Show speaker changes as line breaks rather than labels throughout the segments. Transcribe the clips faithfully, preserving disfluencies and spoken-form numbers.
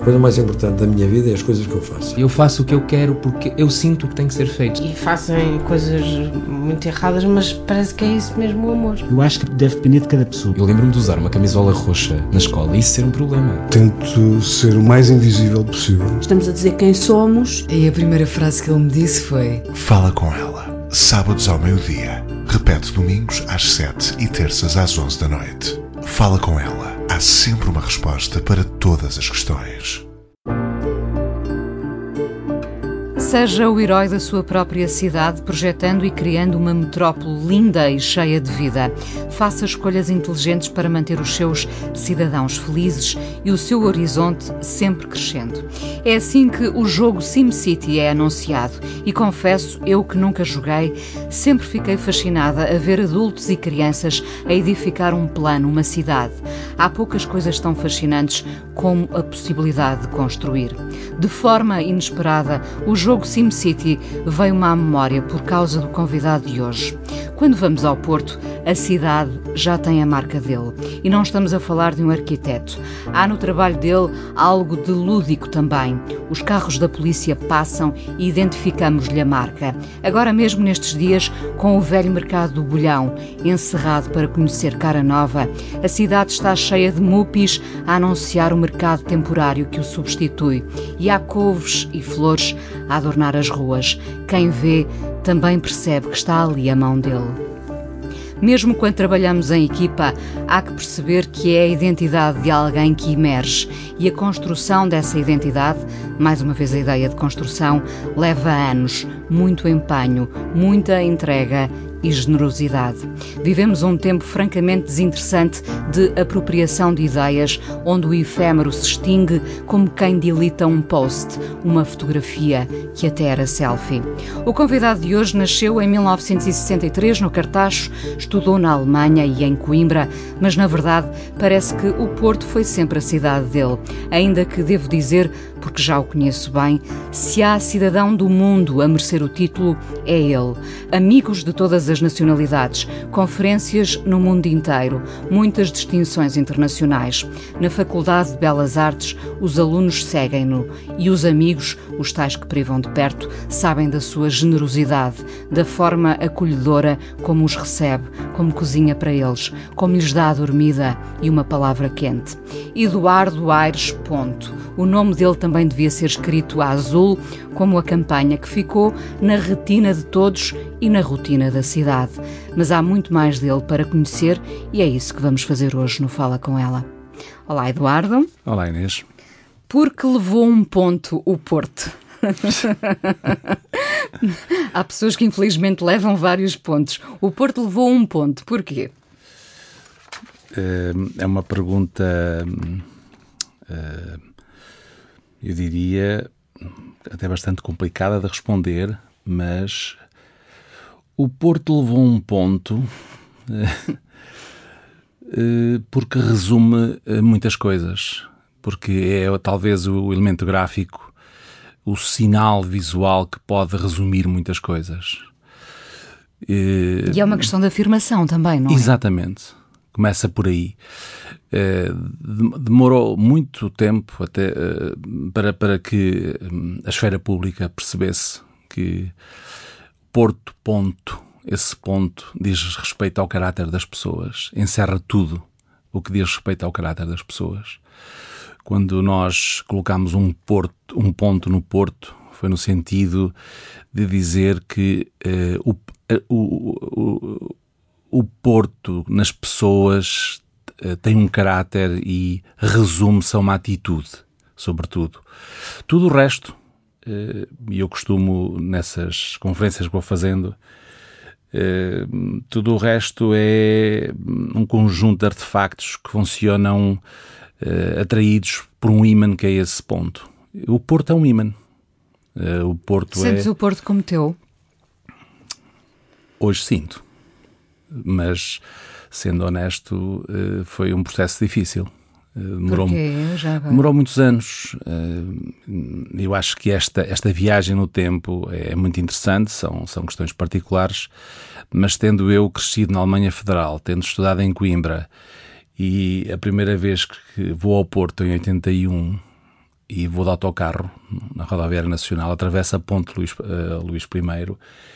coisa mais importante da minha vida é as coisas que eu faço.
Eu faço o que eu quero porque eu sinto que tem que ser feito.
E fazem coisas muito erradas, mas parece que é isso mesmo o amor.
Eu acho que deve depender de cada pessoa.
Eu lembro-me de usar uma camisola roxa na escola e isso ser um problema.
Tento ser o mais invisível possível.
Estamos a dizer quem somos.
E a primeira frase que ele me disse foi:
Fala com ela, sábados ao meio-dia. Repete domingos às sete e terças às onze da noite. Fala com ela. Há sempre uma resposta para todas as questões.
Seja o herói da sua própria cidade, projetando e criando uma metrópole linda e cheia de vida. Faça escolhas inteligentes para manter os seus cidadãos felizes e o seu horizonte sempre crescendo. É assim que o jogo SimCity é anunciado e confesso, eu que nunca joguei, sempre fiquei fascinada a ver adultos e crianças a edificar um plano, uma cidade. Há poucas coisas tão fascinantes como a possibilidade de construir. De forma inesperada, o jogo SimCity veio-me à memória por causa do convidado de hoje. Quando vamos ao Porto, a cidade já tem a marca dele. E não estamos a falar de um arquiteto. Há no trabalho dele algo de lúdico também. Os carros da polícia passam e identificamos-lhe a marca. Agora mesmo nestes dias, com o velho mercado do Bolhão encerrado para conhecer cara nova, a cidade está cheia de mupis a anunciar o mercado temporário que o substitui. E há couves e flores a adornar as ruas. Quem vê também percebe que está ali a mão dele. Mesmo quando trabalhamos em equipa, há que perceber que é a identidade de alguém que emerge e a construção dessa identidade, mais uma vez a ideia de construção, leva anos, muito empenho, muita entrega e generosidade. Vivemos um tempo francamente desinteressante de apropriação de ideias, onde o efêmero se extingue como quem dilita um post, uma fotografia que até era selfie. O convidado de hoje nasceu em mil novecentos e sessenta e três no Cartacho, estudou na Alemanha e em Coimbra, mas na verdade parece que o Porto foi sempre a cidade dele, ainda que devo dizer, porque já o conheço bem, se há cidadão do mundo a merecer o título, é ele. Amigos de todas as nacionalidades, conferências no mundo inteiro, muitas distinções internacionais. Na Faculdade de Belas Artes, os alunos seguem-no e os amigos, os tais que privam de perto, sabem da sua generosidade, da forma acolhedora como os recebe, como cozinha para eles, como lhes dá a dormida e uma palavra quente. Eduardo Aires Ponto. O nome dele também devia ser escrito a azul, como a campanha que ficou na retina de todos e na rotina da cidade. Mas há muito mais dele para conhecer e é isso que vamos fazer hoje no Fala Com Ela. Olá, Eduardo.
Olá, Inês.
Por que levou um ponto o Porto? Há pessoas que infelizmente levam vários pontos. O Porto levou um ponto. Porquê?
É uma pergunta, eu diria, até bastante complicada de responder, mas o Porto levou um ponto porque resume muitas coisas, porque é talvez o elemento gráfico, o sinal visual que pode resumir muitas coisas.
E é uma questão de afirmação também, não é?
Exatamente. Começa por aí. Demorou muito tempo até para, para que a esfera pública percebesse que Porto, ponto, esse ponto diz respeito ao caráter das pessoas, encerra tudo o que diz respeito ao caráter das pessoas. Quando nós colocamos um, porto, um ponto no Porto, foi no sentido de dizer que uh, o, o, o, o Porto nas pessoas uh, tem um caráter e resume-se a uma atitude, sobretudo. Tudo o resto, e uh, eu costumo, nessas conferências que vou fazendo, uh, tudo o resto é um conjunto de artefactos que funcionam Uh, atraídos por um ímã que é esse ponto. O Porto é um ímã. Uh, o Porto
Sentes
é...
o Porto como teu?
Hoje sinto. Mas, sendo honesto, uh, foi um processo difícil. Uh, demorou,
Porquê? Já vai.
demorou muitos anos. Uh, eu acho que esta, esta viagem no tempo é muito interessante, são, são questões particulares, mas tendo eu crescido na Alemanha Federal, tendo estudado em Coimbra, e a primeira vez que vou ao Porto em oitenta e um, e, e vou de autocarro na rodoviária nacional, atravesso a ponte Luís, uh, Luís I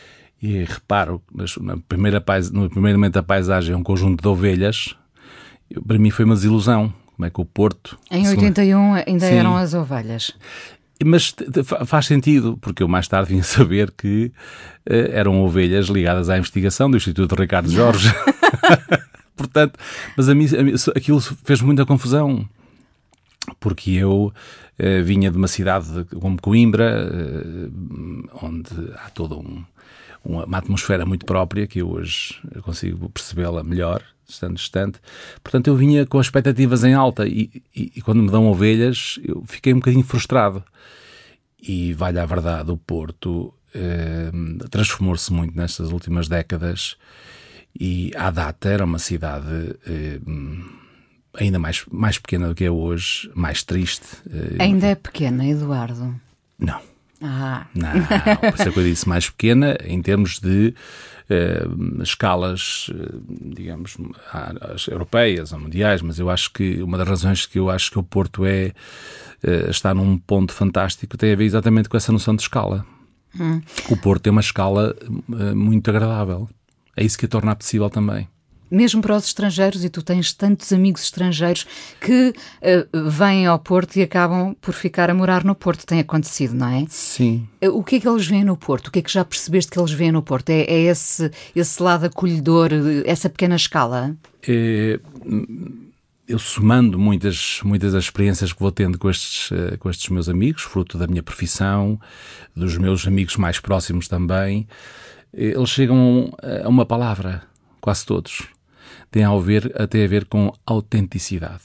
e reparo, na primeira pais, no primeiro momento da paisagem, um conjunto de ovelhas. Para mim foi uma desilusão. Como é que o Porto...
Em oitenta e um ainda
Sim.
eram as ovelhas.
Mas faz sentido, porque eu mais tarde vim a saber que uh, eram ovelhas ligadas à investigação do Instituto Ricardo Jorge. Portanto, mas a mim, a mim aquilo fez muita confusão, porque eu uh, vinha de uma cidade como Coimbra, uh, onde há toda um, uma atmosfera muito própria, que eu hoje consigo percebê-la melhor, distante, distante. Portanto, eu vinha com expectativas em alta e, e, e quando me dão ovelhas, eu fiquei um bocadinho frustrado. E, vale a verdade, o Porto eh, transformou-se muito nestas últimas décadas e, à data, era uma cidade eh, ainda mais, mais pequena do que é hoje, mais triste. Eh,
ainda é pequena, Eduardo?
Não.
Ah.
Não, por isso é que eu disse mais pequena em termos de uh, escalas, uh, digamos, as europeias ou mundiais, mas eu acho que uma das razões que eu acho que o Porto é, uh, está num ponto fantástico tem a ver exatamente com essa noção de escala. Hum. O Porto tem uma escala uh, muito agradável. É isso que a torna possível também.
Mesmo para os estrangeiros, e tu tens tantos amigos estrangeiros que uh, vêm ao Porto e acabam por ficar a morar no Porto. Tem acontecido, não é?
Sim.
Uh, o que é que eles veem no Porto? O que é que já percebeste que eles veem no Porto? É, é esse, esse lado acolhedor, essa pequena escala?
É, eu somando muitas, muitas das experiências que vou tendo com estes, com estes meus amigos, fruto da minha profissão, dos meus amigos mais próximos também, eles chegam a uma palavra, quase todos. Tem a ver, até a ver com autenticidade.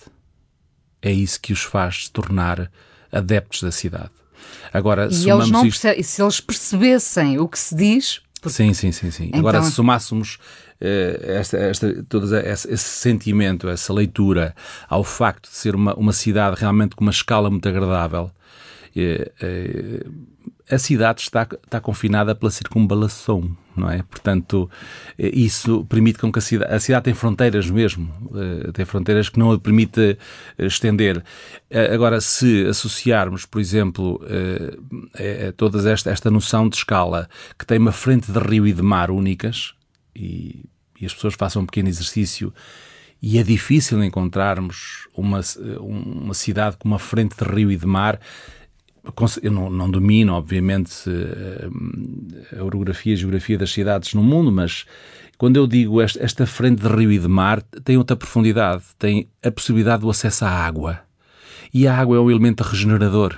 É isso que os faz se tornar adeptos da cidade. Agora,
e eles não
isto...
perce... se eles percebessem o que se diz... Porque...
Sim, sim, sim. sim. Então... Agora, se somássemos uh, esta, esta, todo esse, esse sentimento, essa leitura, ao facto de ser uma, uma cidade realmente com uma escala muito agradável, uh, uh, a cidade está, está confinada pela circunvalação, não é? Portanto, isso permite com que a cidade... A cidade tem fronteiras mesmo, tem fronteiras que não a permite estender. Agora, se associarmos, por exemplo, a toda esta, esta noção de escala, que tem uma frente de rio e de mar únicas, e, e as pessoas façam um pequeno exercício, e é difícil encontrarmos uma, uma cidade com uma frente de rio e de mar. Eu não, não domino, obviamente, a orografia e a geografia das cidades no mundo, mas quando eu digo esta, esta frente de rio e de mar, tem outra profundidade, tem a possibilidade do acesso à água. E a água é um elemento regenerador.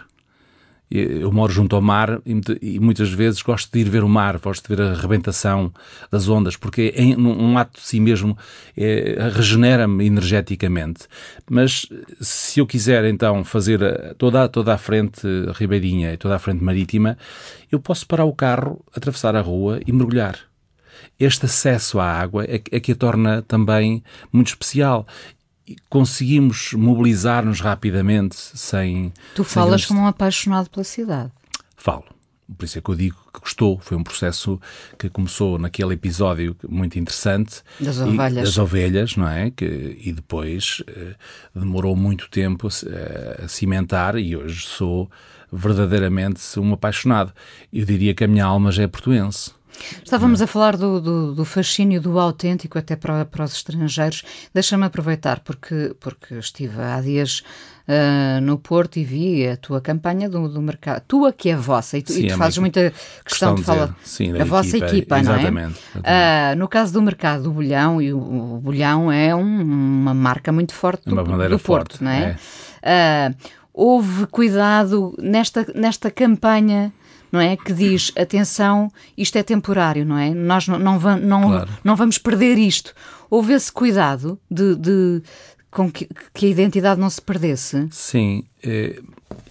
Eu moro junto ao mar e muitas vezes gosto de ir ver o mar, gosto de ver a arrebentação das ondas, porque é um ato de si mesmo, é, regenera-me energeticamente. Mas se eu quiser então fazer toda, toda a frente ribeirinha e toda a frente marítima, eu posso parar o carro, atravessar a rua e mergulhar. Este acesso à água é, é que a torna também muito especial. Conseguimos mobilizar-nos rapidamente sem...
Tu
sem
falas
grandes...
como um apaixonado pela cidade.
Falo. Por isso é que eu digo que gostou. Foi um processo que começou naquele episódio muito interessante.
Das ovelhas.
E, das ovelhas, não é? Que, e depois eh, demorou muito tempo a, a cimentar e hoje sou verdadeiramente um apaixonado. Eu diria que a minha alma já é portuense.
Estávamos a falar do, do, do fascínio do autêntico até para, para os estrangeiros. Deixa-me aproveitar, porque, porque estive há dias uh, no Porto e vi a tua campanha do, do mercado. Tua que é vossa, e tu,
Sim,
e tu fazes muita questão, questão de, de falar.
Sim,
a vossa equipa, equipa não é?
Exatamente.
Uh, no caso do mercado do Bolhão, e o, o Bolhão é um, uma marca muito forte do, do Porto,
forte,
não é? é. Uh, houve cuidado nesta, nesta campanha, não é? Que diz, atenção, isto é temporário, não é? Nós não, não, va- não,
Claro.
não vamos perder isto. Houve esse cuidado de, de, com que, que a identidade não se perdesse?
Sim. Eh,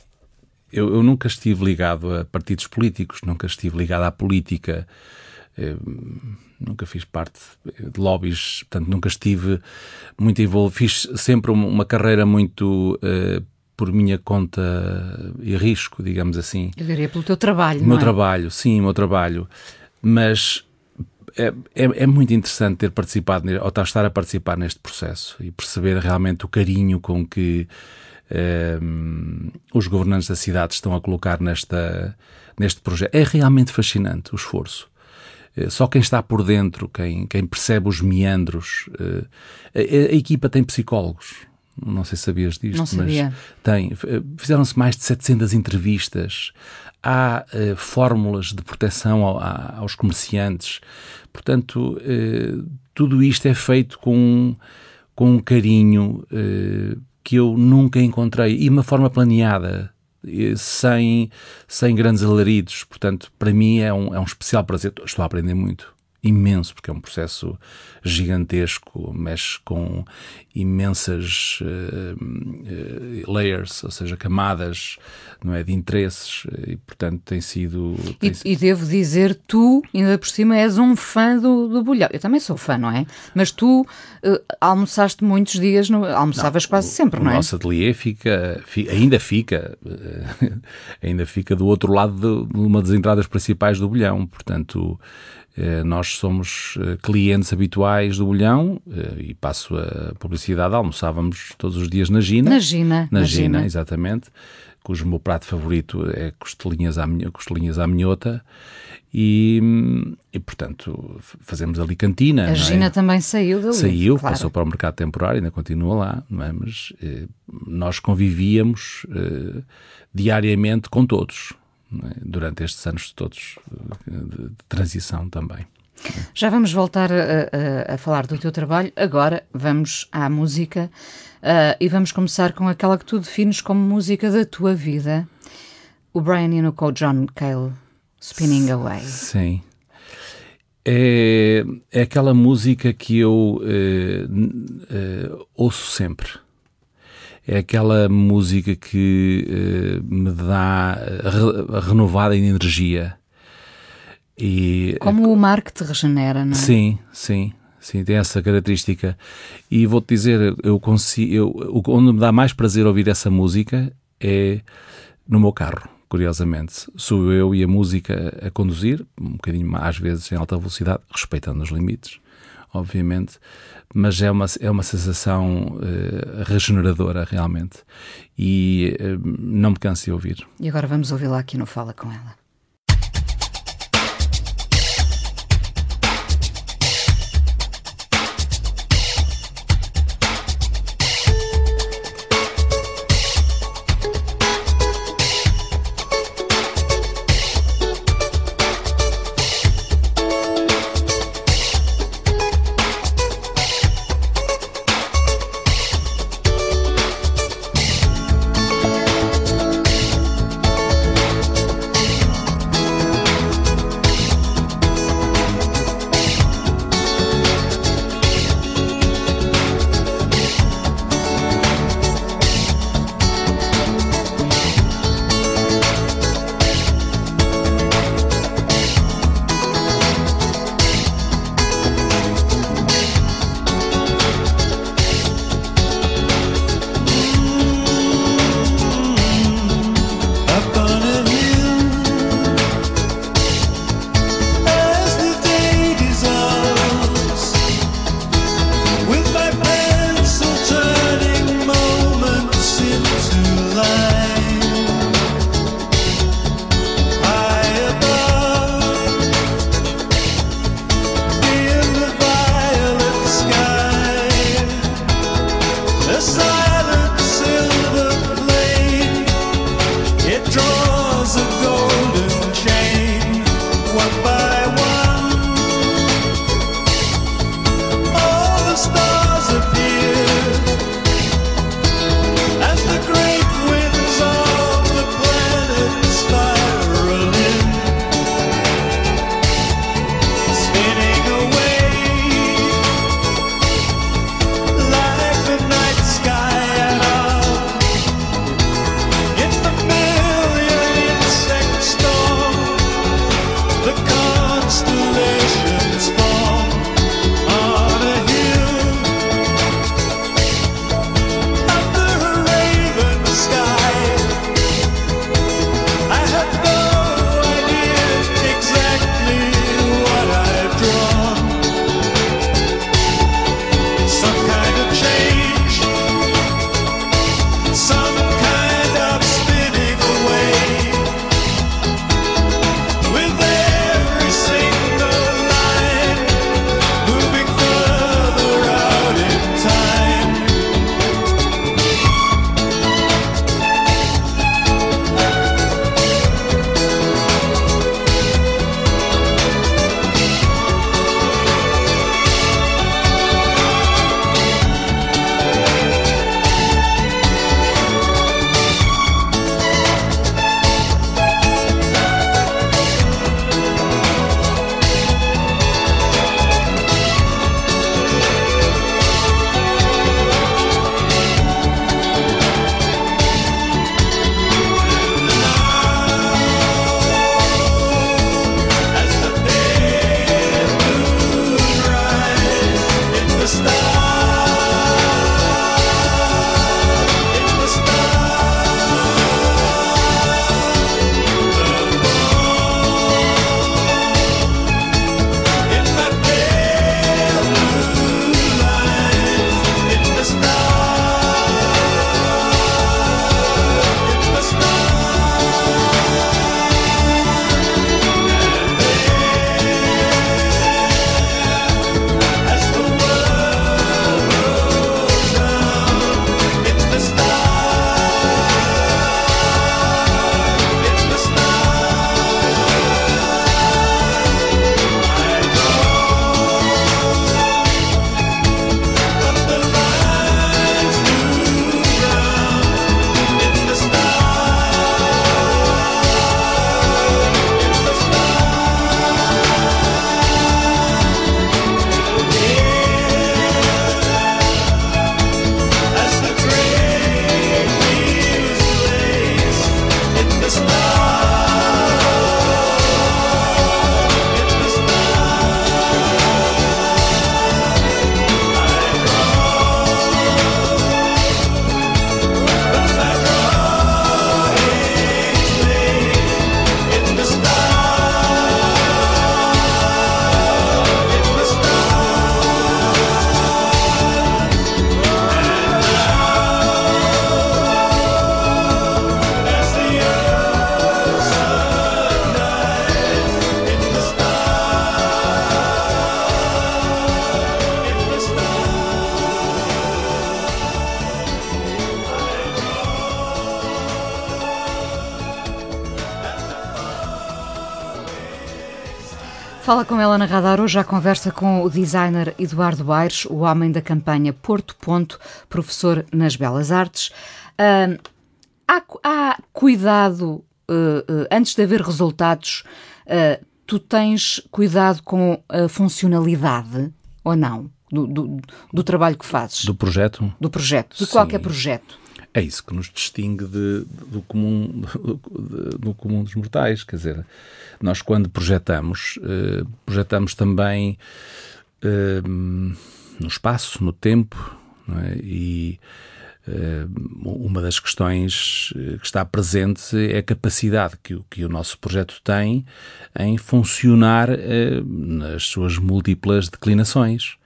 eu, eu nunca estive ligado a partidos políticos, nunca estive ligado à política, eh, nunca fiz parte de lobbies, portanto nunca estive muito envolvido. Fiz sempre uma, uma carreira muito... Eh, por minha conta e risco, digamos assim.
Eu diria pelo teu trabalho,
o
não
meu
é?
trabalho, sim, o meu trabalho. Mas é, é, é muito interessante ter participado, ou estar a participar neste processo e perceber realmente o carinho com que uh, os governantes da cidade estão a colocar nesta, neste projeto. É realmente fascinante o esforço. Uh, só quem está por dentro, quem, quem percebe os meandros. Uh, a, a equipa tem psicólogos. Não sei se sabias disto,
Não sabia.
mas tem. Fizeram-se mais de setecentas entrevistas. Há uh, fórmulas de proteção ao, a, aos comerciantes. Portanto, uh, tudo isto é feito com, com um carinho uh, que eu nunca encontrei. E uma forma planeada, uh, sem, sem grandes alaridos. Portanto, para mim é um, é um especial prazer. Estou a aprender muito. Imenso, porque é um processo gigantesco, mexe com imensas uh, uh, layers, ou seja, camadas, não é, de interesses, e portanto tem sido... Tem
e,
sido...
e devo dizer, tu, ainda por cima, és um fã do, do Bolhão. Eu também sou fã, não é? Mas tu uh, almoçaste muitos dias, no, almoçavas não, quase sempre,
o,
não é?
O nosso ateliê fica, fica, ainda fica, uh, ainda fica do outro lado de, de uma das entradas principais do Bolhão, portanto... Nós somos clientes habituais do Bolhão e passo a publicidade, almoçávamos todos os dias na Gina.
Na Gina.
Na,
na
Gina,
Gina,
exatamente, cujo meu prato favorito é costelinhas à, costelinhas à minhota e, e, portanto, fazemos ali cantina.
A Gina é? também saiu dali.
Saiu,
claro.
Passou para o mercado temporário, ainda continua lá, não é? Mas eh, nós convivíamos eh, diariamente com todos. Durante estes anos todos de transição também.
Já vamos voltar a, a, a falar do teu trabalho. Agora vamos à música uh, e vamos começar com aquela que tu defines como música da tua vida. O Brian Eno com o John Cale, Spinning Away.
Sim. É, é aquela música que eu uh, uh, ouço sempre. É aquela música que uh, me dá a, a renovada energia. E,
Como uh, o mar que te regenera, não é?
Sim, sim, sim, tem essa característica. E vou-te dizer, eu consigo, eu, onde me dá mais prazer ouvir essa música é no meu carro, curiosamente. Sou eu e a música a conduzir, um bocadinho às vezes em alta velocidade, respeitando os limites, obviamente, mas é uma, é uma sensação uh, regeneradora realmente e uh, não me canso de ouvir.
E agora vamos ouvi-la aqui no Fala Com Ela. Fala com ela na Radar. Hoje a conversa com o designer Eduardo Aires, o homem da campanha Porto Ponto, professor nas Belas Artes. Uh, há, há cuidado, uh, uh, antes de haver resultados, uh, tu tens cuidado com a funcionalidade ou não do, do, do trabalho que fazes?
Do projeto?
Do projeto, de
Sim.
qualquer projeto.
É isso que nos distingue de, de, do, comum, do, do comum dos mortais. Quer dizer, nós quando projetamos, eh, projetamos também eh, no espaço, no tempo, não é? E eh, uma das questões que está presente é a capacidade que, o, que o nosso projeto tem em funcionar eh, nas suas múltiplas declinações.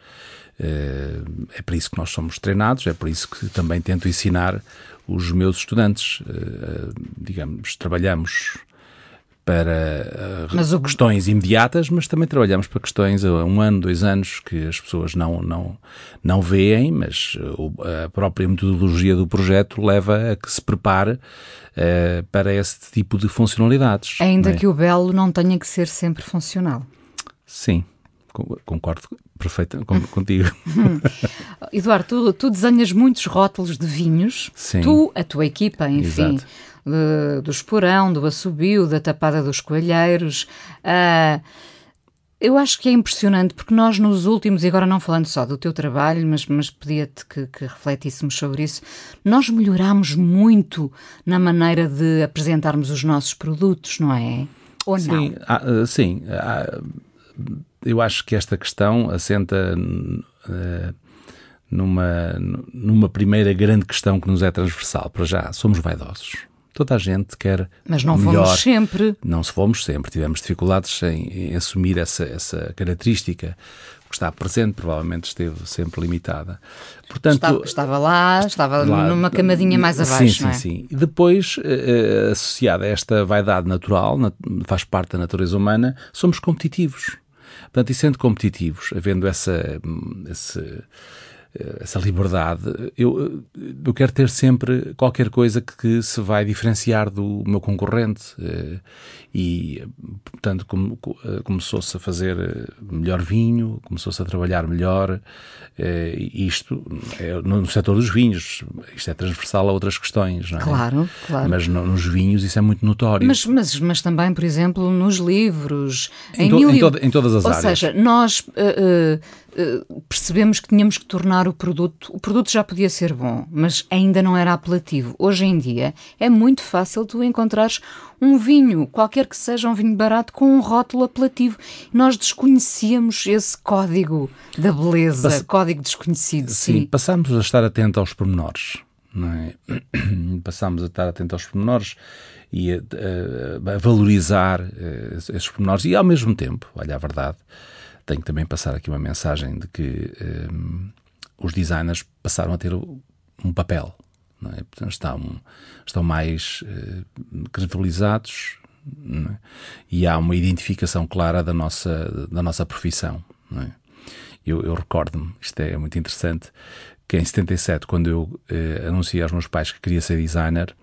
É para isso que nós somos treinados, é por isso que também tento ensinar os meus estudantes. Digamos, trabalhamos para mas o... questões imediatas, mas também trabalhamos para questões a um ano, dois anos, que as pessoas não, não, não veem, mas a própria metodologia do projeto leva a que se prepare uh, para esse tipo de funcionalidades.
Ainda
não é?
Que o belo não tenha que ser sempre funcional.
Sim. Concordo perfeitamente contigo.
Eduardo, tu, tu desenhas muitos rótulos de vinhos.
Sim.
Tu, a tua equipa, enfim, de, do Esporão, do Assobio, da Tapada dos Coelheiros. Uh, eu acho que é impressionante, porque nós nos últimos, e agora não falando só do teu trabalho, mas, mas pedia-te que, que refletíssemos sobre isso, nós melhorámos muito na maneira de apresentarmos os nossos produtos, não é? Ou não?
Sim, ah, sim. Ah, eu acho que esta questão assenta uh, numa, numa primeira grande questão que nos é transversal. Para já, somos vaidosos. Toda a gente quer
Mas não
melhor.
Fomos sempre.
Não se fomos sempre. Tivemos dificuldades em, em assumir essa, essa característica. O que está presente provavelmente esteve sempre limitada. Portanto,
estava, estava lá, estava lá, numa camadinha mais abaixo,
sim,
não é?
Sim, sim. E depois, uh, associada a esta vaidade natural, na, faz parte da natureza humana, somos competitivos. Portanto, e sendo competitivos, havendo essa, essa, essa liberdade, eu, eu quero ter sempre qualquer coisa que, que se vai diferenciar do meu concorrente. E, portanto, come, começou-se a fazer melhor vinho, começou-se a trabalhar melhor. Isto, é, no setor dos vinhos, isto é transversal a outras questões, não é?
Claro, claro.
Mas no, nos vinhos isso é muito notório.
Mas, mas, mas também, por exemplo, nos livros,
em,
em,
to,
mil...
em, to, em todas as
Ou
áreas.
Ou seja, nós uh, uh, percebemos que tínhamos que tornar o produto, o produto já podia ser bom, mas ainda não era apelativo. Hoje em dia é muito fácil tu encontrares um vinho, qualquer que seja um vinho barato, com um rótulo apelativo. Nós desconhecíamos esse código da beleza, Pass... código desconhecido.
Sim,
sim,
passámos a estar atentos aos pormenores, não é? Passámos a estar atentos aos pormenores e a, a, a valorizar uh, esses pormenores. E ao mesmo tempo, olha a verdade, tenho que também passar aqui uma mensagem de que um, os designers passaram a ter um papel. Não é? Portanto, estão, estão mais uh, credibilizados, não é? E há uma identificação clara da nossa, da nossa profissão. Não é? Eu, eu recordo-me, isto é muito interessante, que em setenta e sete, quando eu uh, anunciei aos meus pais que queria ser designer,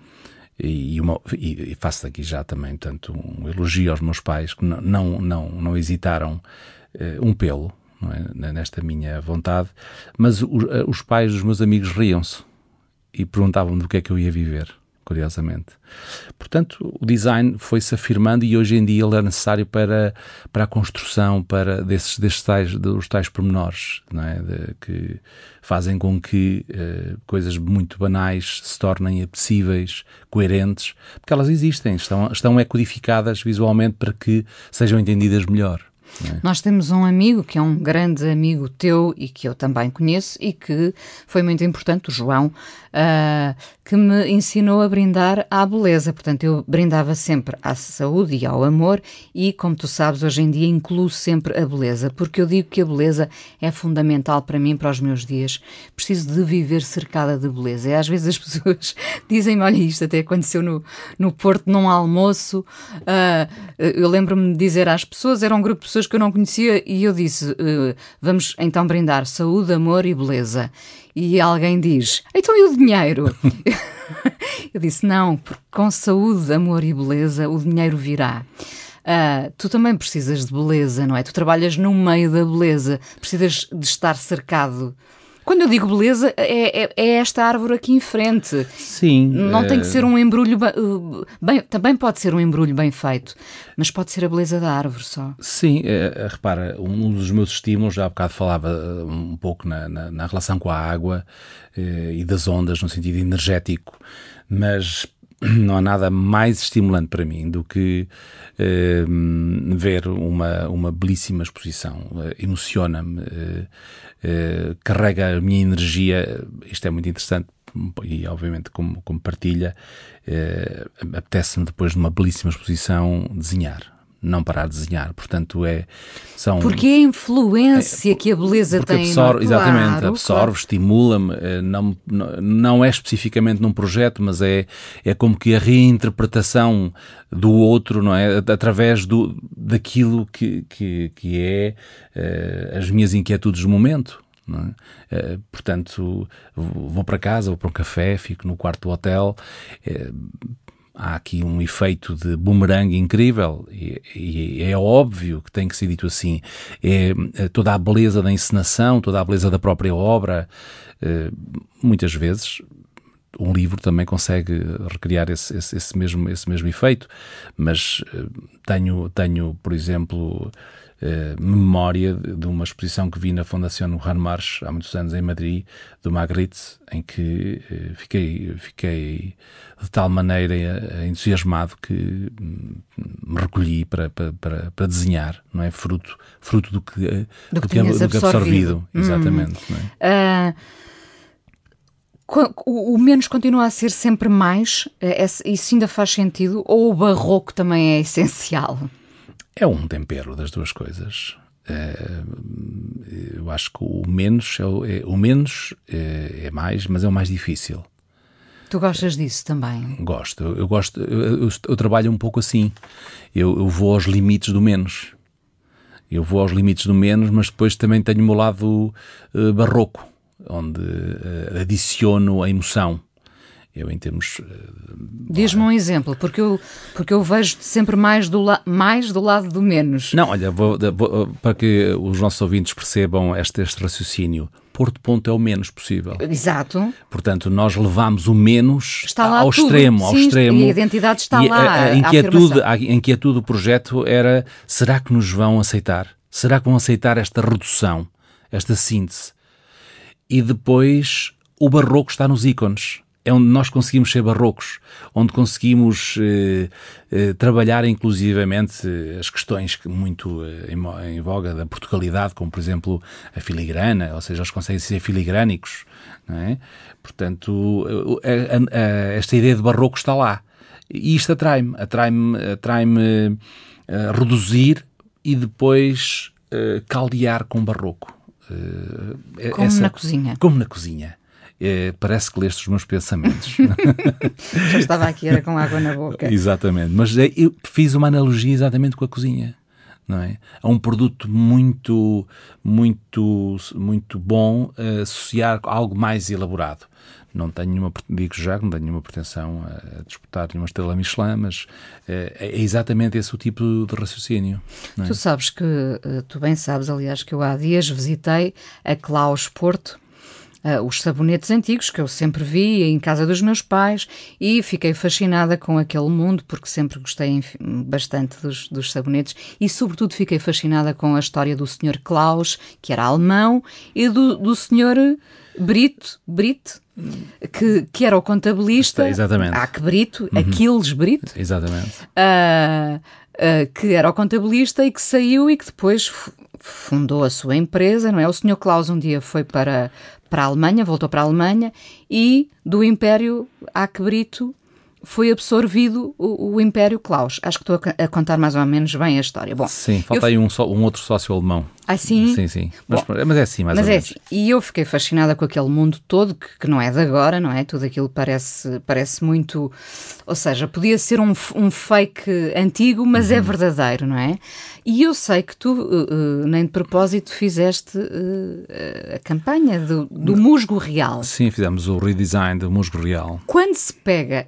e, uma, e, e faço aqui já também tanto um elogio aos meus pais, que não, não, não, não hesitaram uh, um pelo, não é? Nesta minha vontade, mas o, uh, os pais dos meus amigos riam-se e perguntavam-me do que é que eu ia viver, curiosamente. Portanto, o design foi-se afirmando e hoje em dia ele é necessário para, para a construção para desses, desses tais, dos tais pormenores, não é? De, que fazem com que uh, coisas muito banais se tornem apetecíveis, coerentes, porque elas existem, estão, estão codificadas visualmente para que sejam entendidas melhor. É.
Nós temos um amigo que é um grande amigo teu e que eu também conheço e que foi muito importante, o João, uh, que me ensinou a brindar à beleza. Portanto, eu brindava sempre à saúde e ao amor e, como tu sabes, hoje em dia incluo sempre a beleza, porque eu digo que a beleza é fundamental para mim, para os meus dias. Preciso de viver cercada de beleza. E às vezes as pessoas dizem-me, olha, isto até aconteceu no, no Porto, num almoço. Uh, eu lembro-me de dizer às pessoas, era um grupo de pessoas que eu não conhecia, e eu disse, uh, vamos então brindar saúde, amor e beleza. E alguém diz, então e o dinheiro? Eu disse, não, porque com saúde, amor e beleza o dinheiro virá. Uh, tu também precisas de beleza, não é? Tu trabalhas no meio da beleza, precisas de estar cercado. Quando eu digo beleza, é, é, é esta árvore aqui em frente.
Sim.
Não
é...
tem que ser um embrulho bem, bem... Também pode ser um embrulho bem feito, mas pode ser a beleza da árvore só.
Sim, é, repara, um dos meus estímulos, já há bocado falava um pouco na, na, na relação com a água eh, e das ondas, no sentido energético, mas não há nada mais estimulante para mim do que eh, ver uma, uma belíssima exposição. Eh, emociona-me, eh, eh, carrega a minha energia. Isto é muito interessante e, obviamente, como, como partilha, eh, apetece-me, depois de uma belíssima exposição, desenhar. Não parar de desenhar, portanto é... São,
porque é a influência é, que a beleza
porque
tem.
Absorve,
claro,
exatamente, absorve, claro. Estimula-me, não, não é especificamente num projeto, mas é, é como que a reinterpretação do outro, não é? Através do, daquilo que, que, que é uh, as minhas inquietudes do momento. Não é? Uh, portanto, vou para casa, vou para um café, fico no quarto do hotel... Uh, Há aqui um efeito de bumerangue incrível e, e é óbvio que tem que ser dito assim. É, é toda a beleza da encenação, toda a beleza da própria obra. É, muitas vezes um livro também consegue recriar esse, esse, esse, mesmo, esse mesmo efeito, mas é, tenho, tenho, por exemplo, é, memória de uma exposição que vi na Fundação Juan March há muitos anos em Madrid, do Magritte, em que é, fiquei... fiquei de tal maneira entusiasmado que me recolhi para, para, para desenhar, não é? Fruto, fruto do que,
do que,
do que, absorvido.
Do que absorvido.
Exatamente.
Hum.
Não é?
uh, o, o menos continua a ser sempre mais? Isso ainda faz sentido? Ou o barroco também é essencial?
É um tempero das duas coisas. Uh, eu acho que o menos é, é, o menos é, é mais, mas é o mais difícil.
Tu gostas disso também?
Gosto. Eu, eu gosto. Eu, eu, eu trabalho um pouco assim. Eu, eu vou aos limites do menos. Eu vou aos limites do menos, mas depois também tenho o meu lado uh, barroco, onde uh, adiciono a emoção. Eu, em termos... Uh,
Diz-me um exemplo, porque eu, porque eu vejo sempre mais do, la, mais do lado do menos.
Não, olha, vou, vou, para que os nossos ouvintes percebam este, este raciocínio, pôr de ponto é o menos possível.
Exato.
Portanto, nós levamos o menos
está lá
ao
tudo.
extremo, ao
Sim,
extremo.
E a identidade está
e
lá.
A, a, inquietude, a, a inquietude do projeto era, será que nos vão aceitar? Será que vão aceitar esta redução, esta síntese? E depois o barroco está nos ícones. É onde nós conseguimos ser barrocos, onde conseguimos eh, eh, trabalhar inclusivamente as questões que muito eh, em, em voga da Portugalidade, como por exemplo a filigrana, ou seja, eles conseguem ser filigrânicos, não é? Portanto, a, a, a, esta ideia de barroco está lá. E isto atrai-me, atrai-me, atrai-me a reduzir e depois uh, caldear com barroco. Uh,
como essa, na cozinha.
Como na cozinha. É, parece que leste os meus pensamentos.
Já estava aqui, era com água na boca.
Exatamente, mas eu fiz uma analogia exatamente com a cozinha, não é? É um produto muito, muito, muito bom uh, associar a algo mais elaborado. Não tenho nenhuma, digo já que não tenho nenhuma pretensão a disputar nenhuma estrela Michelin, mas uh, é exatamente esse o tipo de raciocínio. Não é?
Tu sabes que, uh, tu bem sabes, aliás, que eu há dias visitei a Claus Porto, Uh, os sabonetes antigos que eu sempre vi em casa dos meus pais e fiquei fascinada com aquele mundo porque sempre gostei enfim, bastante dos, dos sabonetes e sobretudo fiquei fascinada com a história do senhor Klaus, que era alemão, e do, do senhor Brito, Brito que, que era o contabilista.
Exatamente.
Aque Brito, uhum. Aquiles Brito.
Exatamente.
Uh, uh, que era o contabilista e que saiu e que depois f- fundou a sua empresa, não é? O senhor Klaus um dia foi para para a Alemanha, voltou para a Alemanha e do Império Aque Brito foi absorvido o, o Império Klaus. Acho que estou a, a contar mais ou menos bem a história. Bom,
sim, falta eu... aí um, um outro sócio alemão.
Ah, sim?
Sim, sim. Mas, Bom, mas é assim, mais
mas
ou
é
menos.
Assim. E eu fiquei fascinada com aquele mundo todo, que, que não é de agora, não é? Tudo aquilo parece, parece muito... Ou seja, podia ser um, um fake antigo, mas uhum. é verdadeiro, não é? E eu sei que tu, uh, uh, nem de propósito, fizeste uh, a campanha do, do musgo real.
Sim, fizemos o redesign do musgo real.
Quando se pega, e eu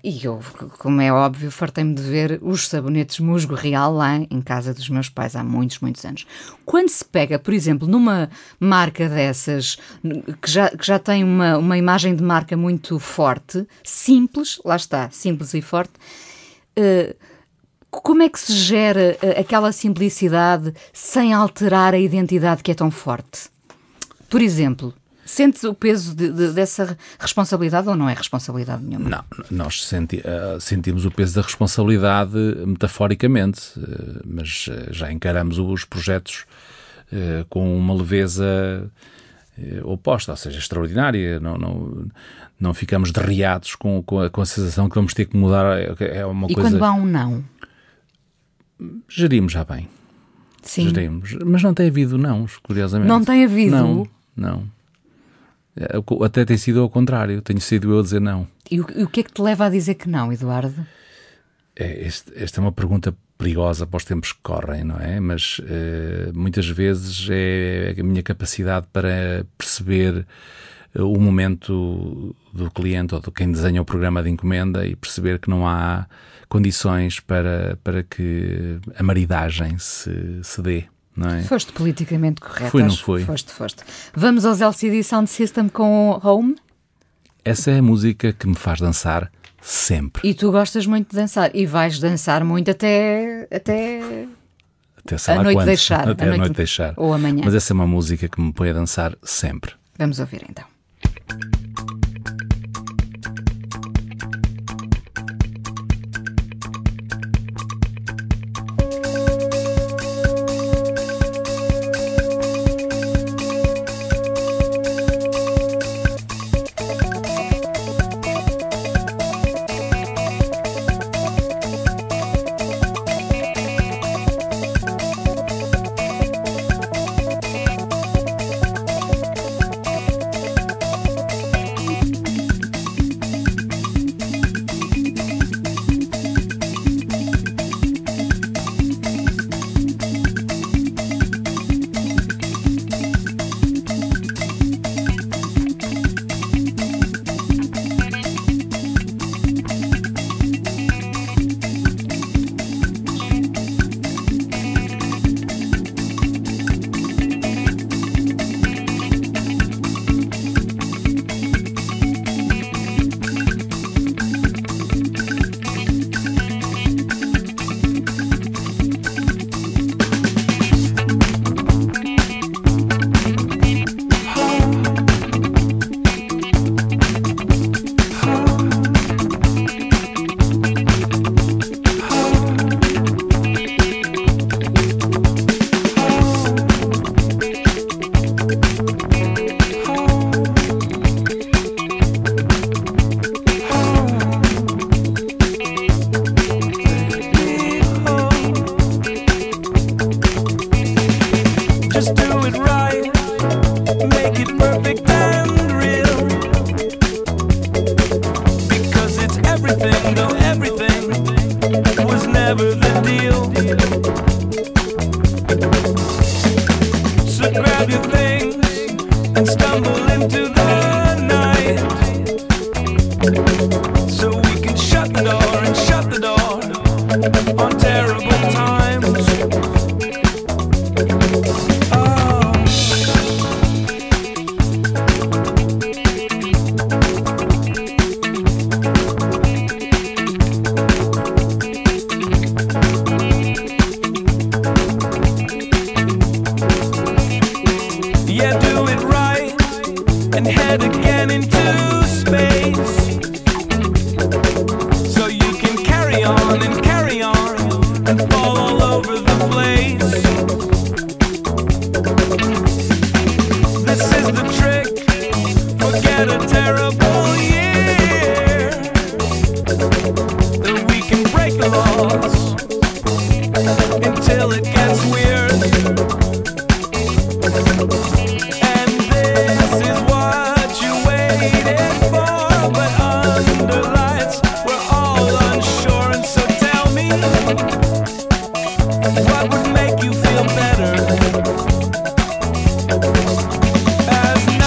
como é óbvio, fartei-me de ver os sabonetes Musgo Real lá em casa dos meus pais há muitos, muitos anos. Quando se pega, por exemplo, numa marca dessas, que já, que já tem uma, uma imagem de marca muito forte, simples, lá está, simples e forte, uh, como é que se gera uh, aquela simplicidade sem alterar a identidade que é tão forte? Por exemplo... Sentes o peso de, de, dessa responsabilidade ou não é responsabilidade nenhuma?
Não, nós senti, uh, sentimos o peso da responsabilidade metaforicamente, uh, mas uh, já encaramos os projetos uh, com uma leveza uh, oposta, ou seja, extraordinária. Não, não, não ficamos derriados com, com, a, com a sensação que vamos ter que mudar. É uma
e
coisa...
quando há um não?
Gerimos já bem.
Sim.
Gerimos. Mas não tem havido não, curiosamente.
Não tem havido?
Não, não. Até tem sido ao contrário, tenho sido eu a dizer não.
E o, e o que é que te leva a dizer que não, Eduardo?
É, este, esta é uma pergunta perigosa para os tempos que correm, não é? Mas uh, muitas vezes é a minha capacidade para perceber uh, o momento do cliente ou de quem desenha o programa de encomenda e perceber que não há condições para, para que a maridagem se, se dê. Não é?
Foste politicamente correto.
Fui, não fui?
Foste, foste. Vamos aos L C D Sound System com Home?
Essa é a música que me faz dançar sempre.
E tu gostas muito de dançar. E vais dançar muito até... Até,
até sei lá
a noite
quando.
deixar.
Até a noite, noite deixar.
Ou amanhã.
Mas essa é uma música que me põe a dançar sempre.
Vamos ouvir então.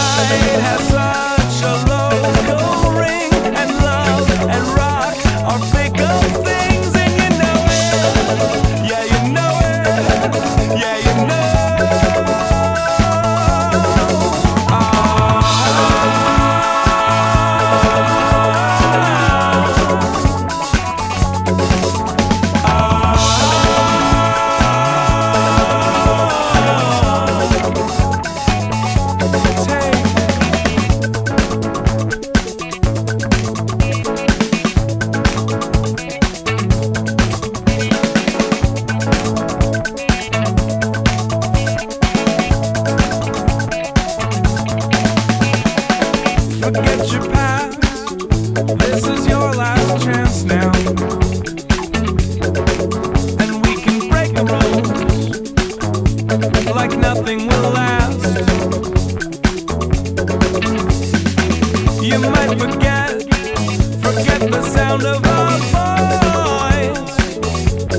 Our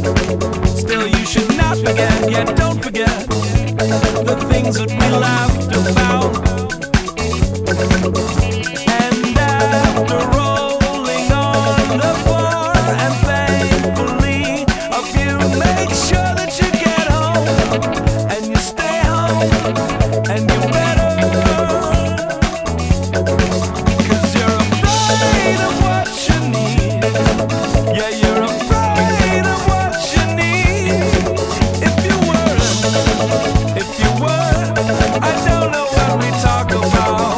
Still you should not forget, yeah, don't forget the things that we laughed about. And after rolling on the floor and thankfully a few make sure that you get home and you stay home and you better, 'cause you're afraid of what you need. Yeah, you're afraid of what you need. If you were, if you were, I don't know what we talk about.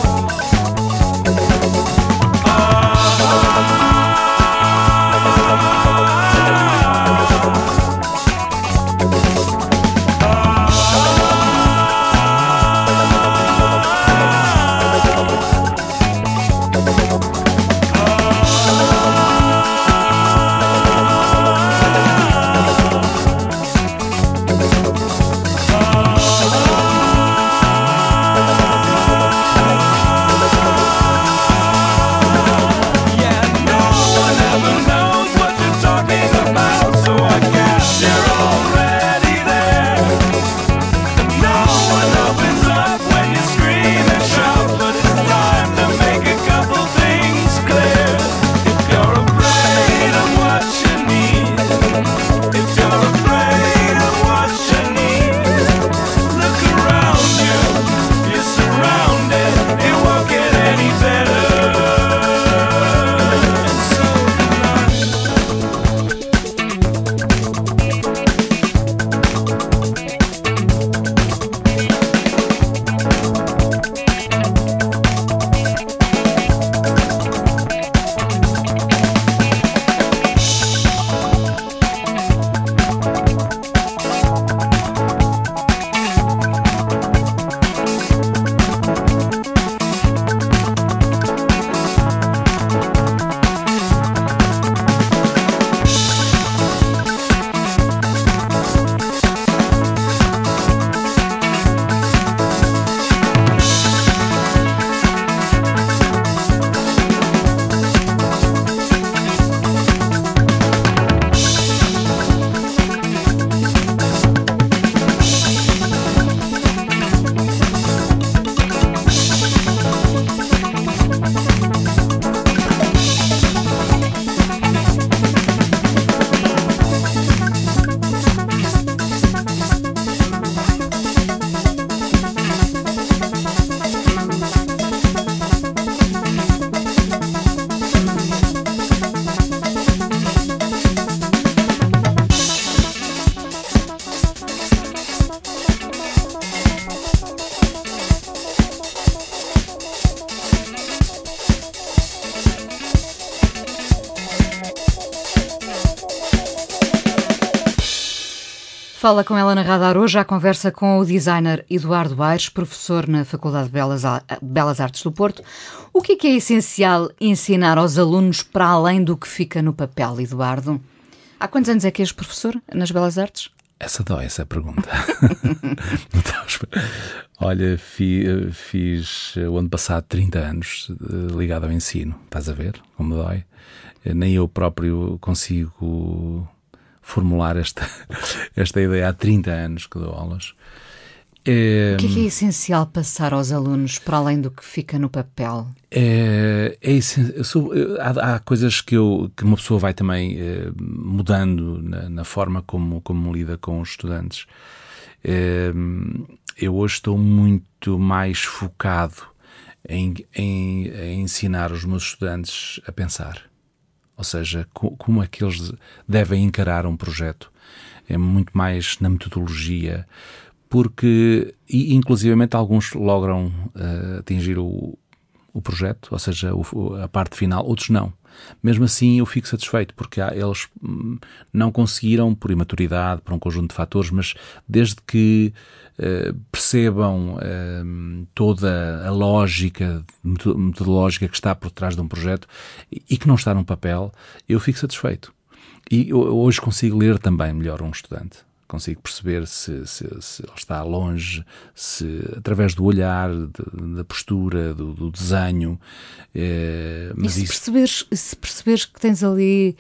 Fala com ela na Radar hoje, à conversa com o designer Eduardo Aires, professor na Faculdade de Belas, Belas Artes do Porto. O que é que é essencial ensinar aos alunos para além do que fica no papel, Eduardo? Há quantos anos é que és professor nas Belas Artes?
Essa dói, essa pergunta. Olha, fi, fiz o ano passado trinta anos ligado ao ensino. Estás a ver como dói? Nem eu próprio consigo formular esta, esta ideia há trinta anos que dou aulas. É,
o que é que é essencial passar aos alunos para além do que fica no papel?
É, é eu sou, há, há coisas que, eu, que uma pessoa vai também é, mudando na, na forma como, como lida com os estudantes. É, eu hoje estou muito mais focado em, em, em ensinar os meus estudantes a pensar. Ou seja, como é que eles devem encarar um projeto. É muito mais na metodologia, porque, e, inclusivamente, alguns logram uh, atingir o, o projeto, ou seja, o, a parte final, outros não. Mesmo assim, eu fico satisfeito, porque há, eles hum, não conseguiram, por imaturidade, por um conjunto de fatores, mas desde que uh, percebam uh, toda a lógica metodológica que está por trás de um projeto e, e que não está num papel, eu fico satisfeito. E eu, hoje consigo ler também melhor um estudante. Consigo perceber se, se, se ele está longe, se através do olhar, de, da postura, do, do desenho. É, mas
e se,
isso...
perceberes, se perceberes que tens ali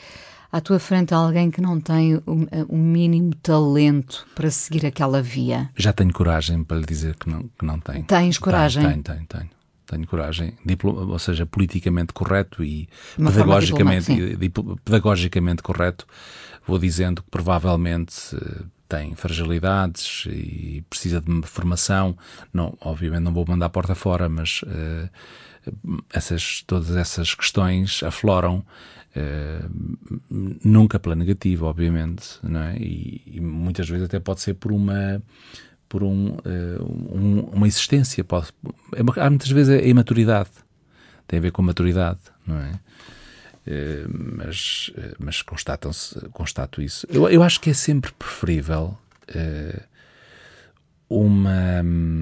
à tua frente alguém que não tem o, o mínimo talento para seguir aquela via?
Já tenho coragem para lhe dizer que não, que não tenho.
Tens coragem?
Tenho, tenho, tenho. tenho. Tenho coragem, diplo, ou seja, politicamente correto e
Uma
pedagogicamente,
diploma,
e, pedagogicamente correto, vou dizendo que provavelmente tem fragilidades e precisa de formação. Não, obviamente não vou mandar a porta fora, mas uh, essas, todas essas questões afloram, uh, nunca pela negativa, obviamente, não é? E, e muitas vezes até pode ser por uma... por um, uh, um, uma existência. Pode, é, há muitas vezes a imaturidade. Tem a ver com a maturidade, não é? Uh, mas uh, mas constatam-se, constato isso. Eu, eu acho que é sempre preferível uh, uma,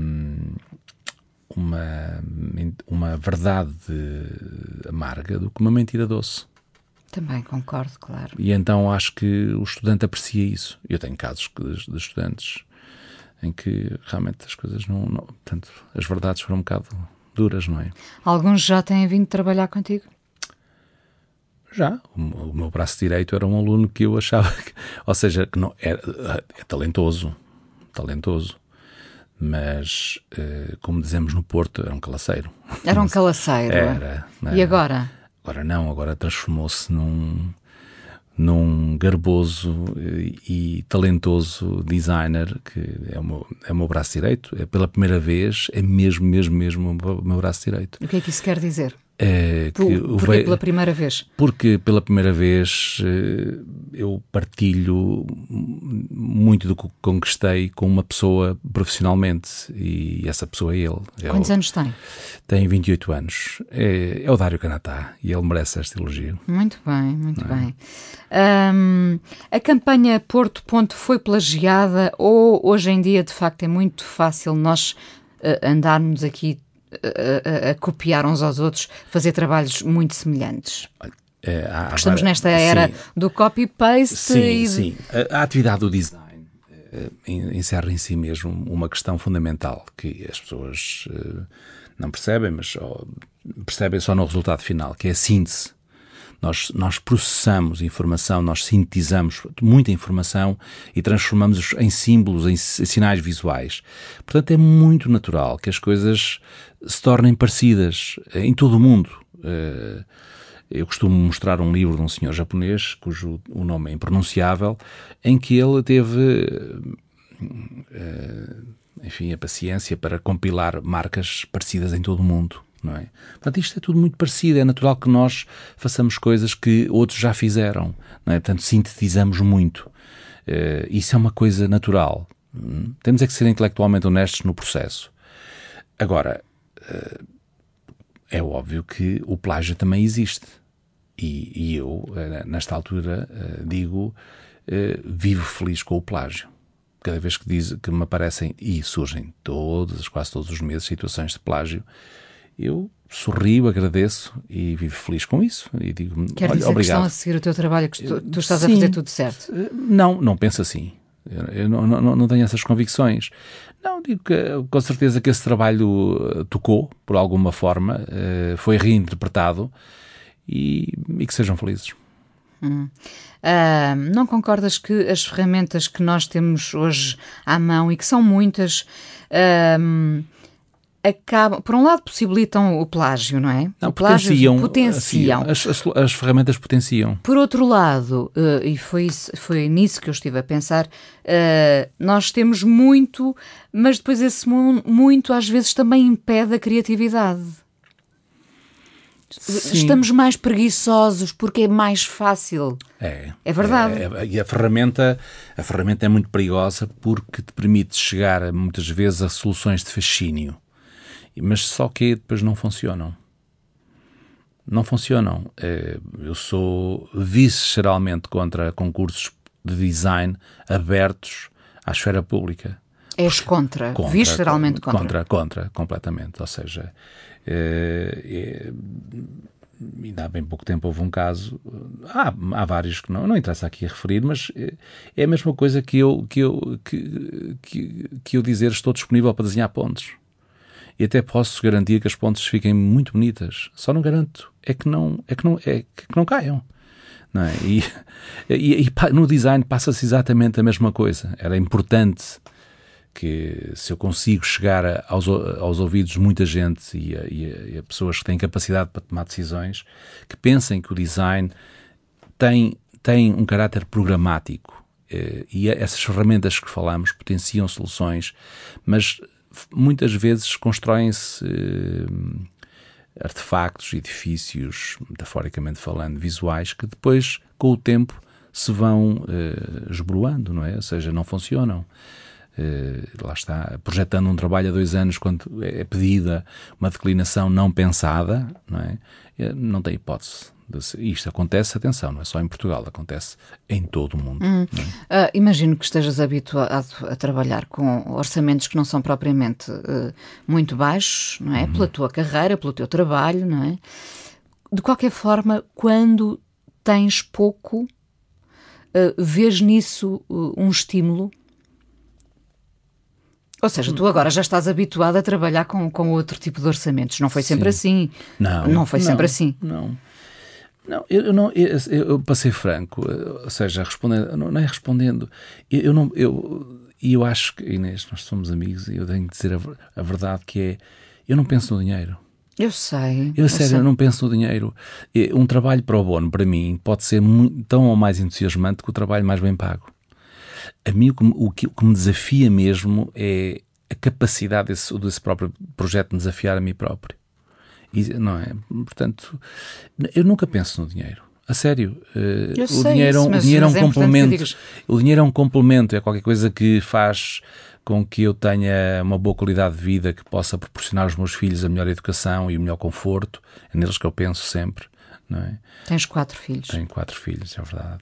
uma, uma verdade amarga do que uma mentira doce.
Também concordo, claro.
E então acho que o estudante aprecia isso. Eu tenho casos de, de estudantes em que realmente as coisas não, não... Portanto, as verdades foram um bocado duras, não é?
Alguns já têm vindo trabalhar contigo?
Já. O, o meu braço direito era um aluno que eu achava que... Ou seja, que não, é, é talentoso. Talentoso. Mas, uh, como dizemos no Porto, era um calaceiro.
Era um calaceiro?
Era. era.
E agora?
Agora não. Agora transformou-se num... num garboso e, e talentoso designer, que é o, meu, é o meu braço direito. É pela primeira vez, é mesmo, mesmo, mesmo o meu braço direito.
O que é que isso quer dizer?
É, que
Por, porquê pela primeira vez?
Porque pela primeira vez eu partilho muito do que conquistei com uma pessoa profissionalmente, e essa pessoa é ele. É
Quantos
o,
anos tem?
Tem vinte e oito anos. É, é o Dário Canatá, e ele merece esta elogio.
Muito bem, muito Não bem. É? Um, a campanha Porto Ponto foi plagiada, ou hoje em dia de facto é muito fácil nós uh, andarmos aqui A, a, a copiar uns aos outros, fazer trabalhos muito semelhantes?
É, há,
Porque estamos nesta era sim. do copy-paste.
Sim,
e...
sim. A, a atividade do design uh, encerra em si mesmo uma questão fundamental que as pessoas uh, não percebem, mas oh, percebem só no resultado final, que é a síntese. Nós, nós processamos informação, nós sintetizamos muita informação e transformamos em símbolos, em, em sinais visuais. Portanto, é muito natural que as coisas se tornem parecidas em todo o mundo. Eu costumo mostrar um livro de um senhor japonês, cujo o nome é impronunciável, em que ele teve, enfim, a paciência para compilar marcas parecidas em todo o mundo. Não é? Portanto, isto é tudo muito parecido. É natural que nós façamos coisas que outros já fizeram. Não é? Portanto, sintetizamos muito. Uh, isso é uma coisa natural. Hum? Temos é que ser intelectualmente honestos no processo. Agora, uh, é óbvio que o plágio também existe. E, e eu, uh, nesta altura, uh, digo, uh, vivo feliz com o plágio. Cada vez que, diz, que me aparecem, e surgem todos, quase todos os meses, situações de plágio, eu sorrio, agradeço e vivo feliz com isso. E digo,
Quer
olha,
dizer
obrigado.
que estão a seguir o teu trabalho, que tu, tu estás
Sim.
a fazer tudo certo?
Não, não penso assim. Eu, eu não, não, não tenho essas convicções. Não, digo que com certeza que esse trabalho tocou, por alguma forma, foi reinterpretado e, e que sejam felizes.
Hum. Uh, não concordas que as ferramentas que nós temos hoje à mão, e que são muitas... Uh, acabam, por um lado possibilitam o plágio, não é?
Não,
o plágio
potenciam.
potenciam.
As, as, as ferramentas potenciam.
Por outro lado, uh, e foi, foi nisso que eu estive a pensar, uh, nós temos muito, mas depois esse muito às vezes também impede a criatividade. Sim. Estamos mais preguiçosos porque é mais fácil.
É,
é verdade.
É, é, e a ferramenta, a ferramenta é muito perigosa porque te permite chegar muitas vezes a soluções de fascínio. Mas só que depois não funcionam. Não funcionam. Eu sou visceralmente contra concursos de design abertos à esfera pública.
És contra, contra visceralmente contra.
Contra, contra, completamente. Ou seja, é, é, ainda há bem pouco tempo houve um caso, há, há vários que não, não interessa aqui a referir, mas é, é a mesma coisa que eu, que, eu, que, que, que eu dizer estou disponível para desenhar pontes. E até posso garantir que as pontes fiquem muito bonitas. Só não garanto é que não, é que não, é que não caiam. não é? E, e, e no design passa-se exatamente a mesma coisa. Era importante que, se eu consigo chegar a, aos, aos ouvidos de muita gente e a, e, a, e a pessoas que têm capacidade para tomar decisões, que pensem que o design tem, tem um caráter programático, e essas ferramentas que falamos potenciam soluções, mas muitas vezes constroem-se artefactos, edifícios, metaforicamente falando, visuais, que depois, com o tempo, se vão uh, esboroando, não é? Ou seja, não funcionam. Uh, lá está, projetando um trabalho há dois anos, quando é pedida uma declinação não pensada, não é? Não tem hipótese. Isto acontece, atenção, não é só em Portugal, acontece em todo o mundo.
Hum.
É?
Uh, imagino que estejas habituado a trabalhar com orçamentos que não são propriamente uh, muito baixos, não é? Uhum. Pela tua carreira, pelo teu trabalho, não é? De qualquer forma, quando tens pouco, uh, vês nisso uh, um estímulo? Ou seja, tu agora já estás habituado a trabalhar com, com outro tipo de orçamentos. Não foi sempre Sim. assim.
Não.
Não foi
não,
sempre assim.
Não. Não, eu, eu não, eu, eu para ser franco, ou seja, respondendo, não, não é respondendo, eu, eu não, eu, e eu acho que, Inês, nós somos amigos e eu tenho de dizer a, a verdade, que é, eu não penso no dinheiro.
Eu sei.
Eu,
eu
sério,
sei.
eu não penso no dinheiro. Um trabalho pro bono, para mim, pode ser muito, tão ou mais entusiasmante que o trabalho mais bem pago. A mim, o que, o que, o que me desafia mesmo é a capacidade desse, desse próprio projeto de me desafiar a mim próprio. E, não é? Portanto, eu nunca penso no dinheiro. A sério. Uh, o, dinheiro,
isso, mas,
o dinheiro é um
é
complemento. O dinheiro é um complemento, é qualquer coisa que faz com que eu tenha uma boa qualidade de vida, que possa proporcionar aos meus filhos a melhor educação e o melhor conforto. É neles que eu penso sempre. Não é?
Tens quatro filhos.
Tenho quatro filhos, é verdade.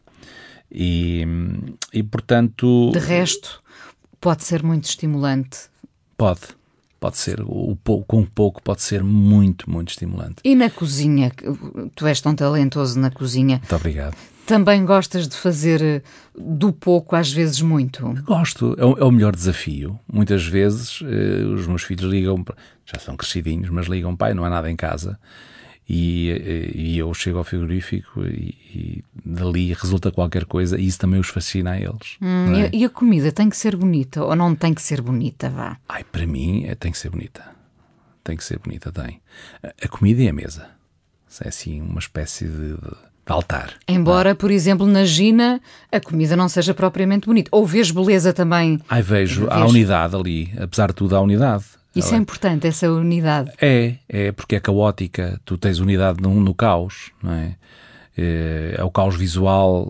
E, e portanto...
De resto, pode ser muito estimulante.
Pode. Pode ser, o pouco, com pouco pode ser muito, muito estimulante.
E na cozinha? Tu és tão talentoso na cozinha.
Muito obrigado.
Também gostas de fazer do pouco, às vezes, muito?
Gosto, é o, é o melhor desafio. Muitas vezes eh, os meus filhos ligam, já são crescidinhos, mas ligam, pai, não há nada em casa. E, e eu chego ao frigorífico e, e dali resulta qualquer coisa, e isso também os fascina a eles.
Hum, é? E a comida tem que ser bonita ou não tem que ser bonita, vá?
Ai, para mim é, tem que ser bonita. Tem que ser bonita, tem. A, a comida e a mesa. É assim uma espécie de, de, de altar.
Embora,
ah.
por exemplo, na Gina a comida não seja propriamente bonita. Ou vês beleza também?
Ai, vejo a unidade ali, apesar de tudo, a unidade.
Isso é importante, essa unidade.
É, é porque é caótica, tu tens unidade no, no caos, não é? É, é o caos visual,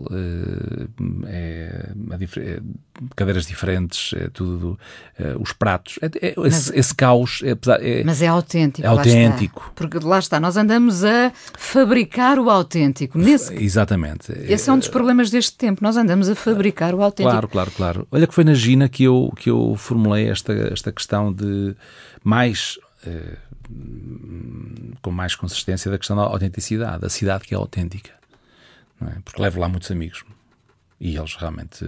é, é, é cadeiras diferentes, é tudo, é, os pratos, é, é,
mas,
esse, esse caos é, é...
Mas é autêntico.
É autêntico.
Lá porque lá está, nós andamos a fabricar o autêntico. Nesse,
Exatamente.
Esse é um dos problemas deste tempo, nós andamos a fabricar o autêntico.
Claro, claro, claro. Olha que foi na Gina que eu, que eu formulei esta, esta questão de mais... Eh, com mais consistência da questão da autenticidade, a cidade que é autêntica, não é? Porque levo lá muitos amigos e eles realmente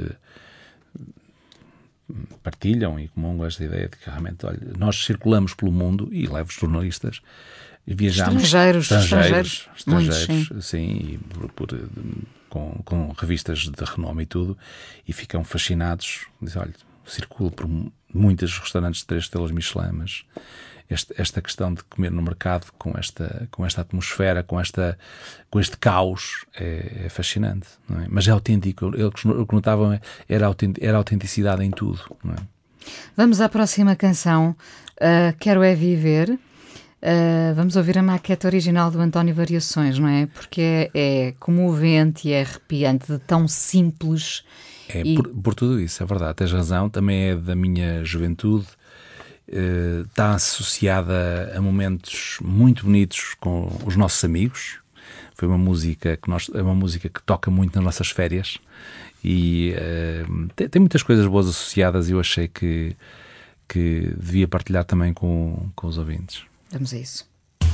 partilham e comungam esta ideia de que realmente, olha, nós circulamos pelo mundo e levo jornalistas e viajamos
estrangeiros,
estrangeiros,
estrangeiros,
estrangeiros
muitos,
sim, e por, por, com, com revistas de renome e tudo, e ficam fascinados, dizem, olha, circulo por muitos restaurantes de três estrelas Michelin, mas Este, esta questão de comer no mercado com esta, com esta atmosfera, com, esta, com este caos, é, é fascinante, não é? Mas é autêntico. O que notavam era a era autenticidade em tudo, não é?
Vamos à próxima canção, uh, Quero é Viver. Uh, vamos ouvir a maquete original do António Variações, não é? Porque é, é comovente e é arrepiante, de tão simples.
É,
e...
por, por tudo isso, é verdade, tens razão. Também é da minha juventude. Uh, está associada a momentos muito bonitos com os nossos amigos. Foi uma música que nós, é uma música que toca muito nas nossas férias e uh, tem, tem muitas coisas boas associadas, e eu achei que, que devia partilhar também com, com os ouvintes.
Vamos a isso.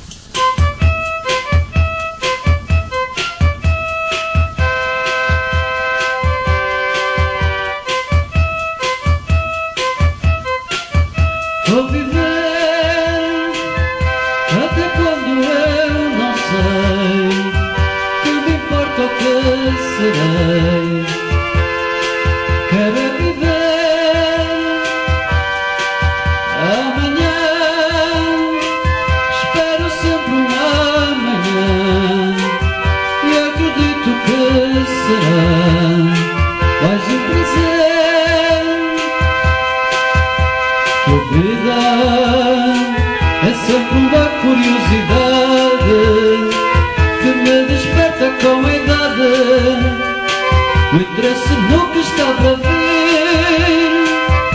Vou viver até quando eu não sei. Tudo importa o que quero é viver. Amanhã, espero sempre um amanhã, e acredito que será mais um presente. Que a vida é sempre uma curiosidade que me desperta com a idade. O interesse nunca está para vir.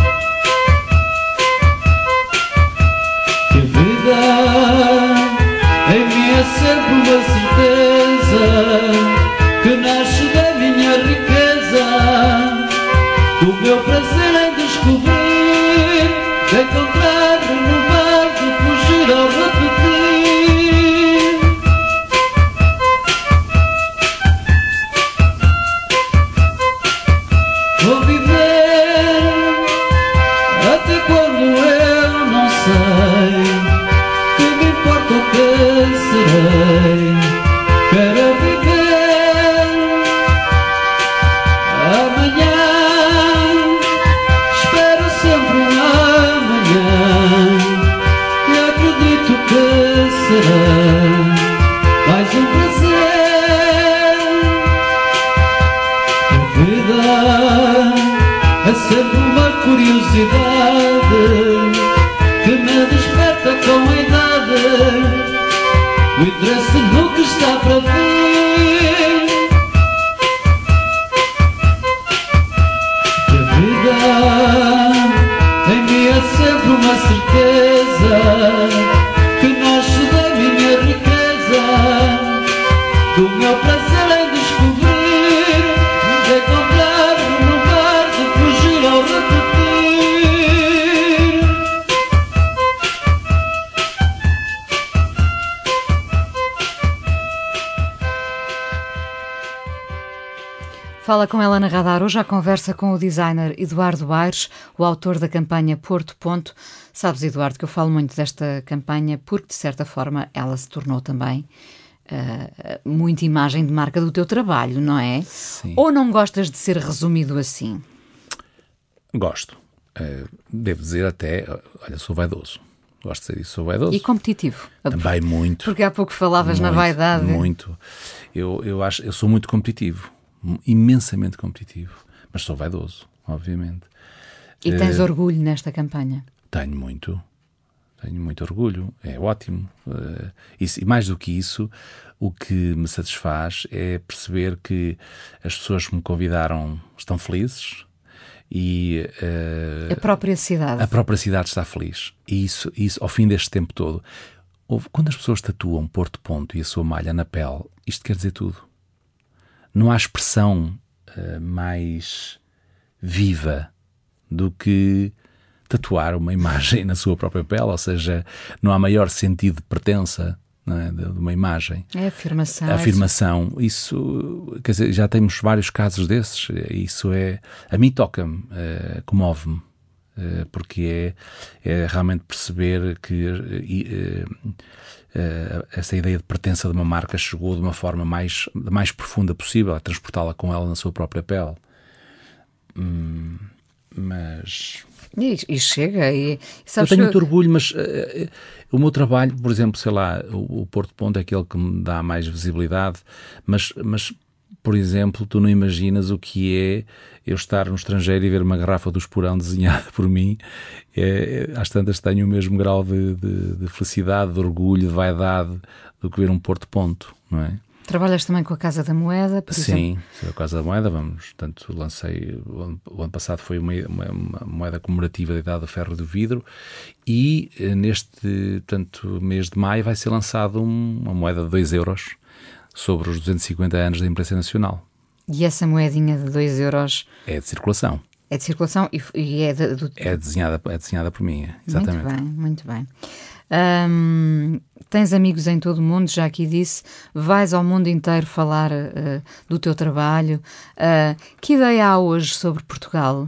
Que a vida em mim é sempre uma certeza que nasce da minha riqueza, do meu prazer em descobrir, de encontrar, renovar, de fugir ou repetir. Vou viver até quando eu não sei, que me importa o que serei. Quero viver amanhã, espero sempre um amanhã, e acredito que será mais um prazer. A vida é sempre uma curiosidade que me desperta com a idade. O interesse nunca está para vir. Que a vida em mim é sempre uma certeza que nasce da minha riqueza, do meu prazer em descobrir, de encontrar, renovar, de fugir ou repetir.
Fala com ela na Radar. Hoje a conversa com o designer Eduardo Aires, o autor da campanha Porto Ponto. Sabes, Eduardo, que eu falo muito desta campanha porque, de certa forma, ela se tornou também uh, muito imagem de marca do teu trabalho, não é?
Sim.
Ou não gostas de ser resumido assim?
Gosto. Uh, devo dizer até, olha, sou vaidoso. Gosto de ser isso, sou vaidoso.
E competitivo?
Também muito.
Porque há pouco falavas
muito,
na vaidade.
Muito. Eu, eu, acho, eu sou muito competitivo. Imensamente competitivo. Mas sou vaidoso, obviamente.
E tens
uh,
orgulho nesta campanha?
Tenho muito. Tenho muito orgulho. É ótimo. Uh, isso, e mais do que isso, o que me satisfaz é perceber que as pessoas que me convidaram estão felizes e uh,
a própria cidade.
A própria cidade está feliz. E isso, isso ao fim deste tempo todo, houve, quando as pessoas tatuam Porto Ponto e a sua malha na pele, isto quer dizer tudo. Não há expressão uh, mais viva do que tatuar uma imagem na sua própria pele, ou seja, não há maior sentido de pertença, não é, de, de uma imagem.
É a afirmação.
A afirmação. É isso, quer dizer, já temos vários casos desses. Isso é, a mim toca-me, uh, comove-me, uh, porque é, é realmente perceber que uh, Uh, essa ideia de pertença de uma marca chegou de uma forma mais, mais profunda possível, a transportá-la com ela na sua própria pele. Hum, mas...
E, e chega. E, sabes
eu tenho
que...
muito orgulho, mas uh, o meu trabalho, por exemplo, sei lá, o, o Porto Ponto é aquele que me dá mais visibilidade, mas... mas por exemplo, tu não imaginas o que é eu estar no estrangeiro e ver uma garrafa do Esporão desenhada por mim. É, às tantas tenho o mesmo grau de, de, de felicidade, de orgulho, de vaidade do que ver um Porto Ponto, não é?
Trabalhas também com a Casa da Moeda, por
Sim,
exemplo?
a Casa da Moeda, vamos, portanto, lancei, o ano, o ano passado foi uma, uma, uma moeda comemorativa da Idade do Ferro e do Vidro e neste, portanto, mês de maio vai ser lançado um, uma moeda de dois euros sobre os duzentos e cinquenta anos da imprensa nacional.
E essa moedinha de dois euros...
É de circulação.
É de circulação e, e é de... Do...
É desenhada, é desenhada por mim, exatamente.
Muito bem, muito bem. Hum, tens amigos em todo o mundo, já aqui disse, vais ao mundo inteiro falar uh, do teu trabalho. Uh, que ideia há hoje sobre Portugal?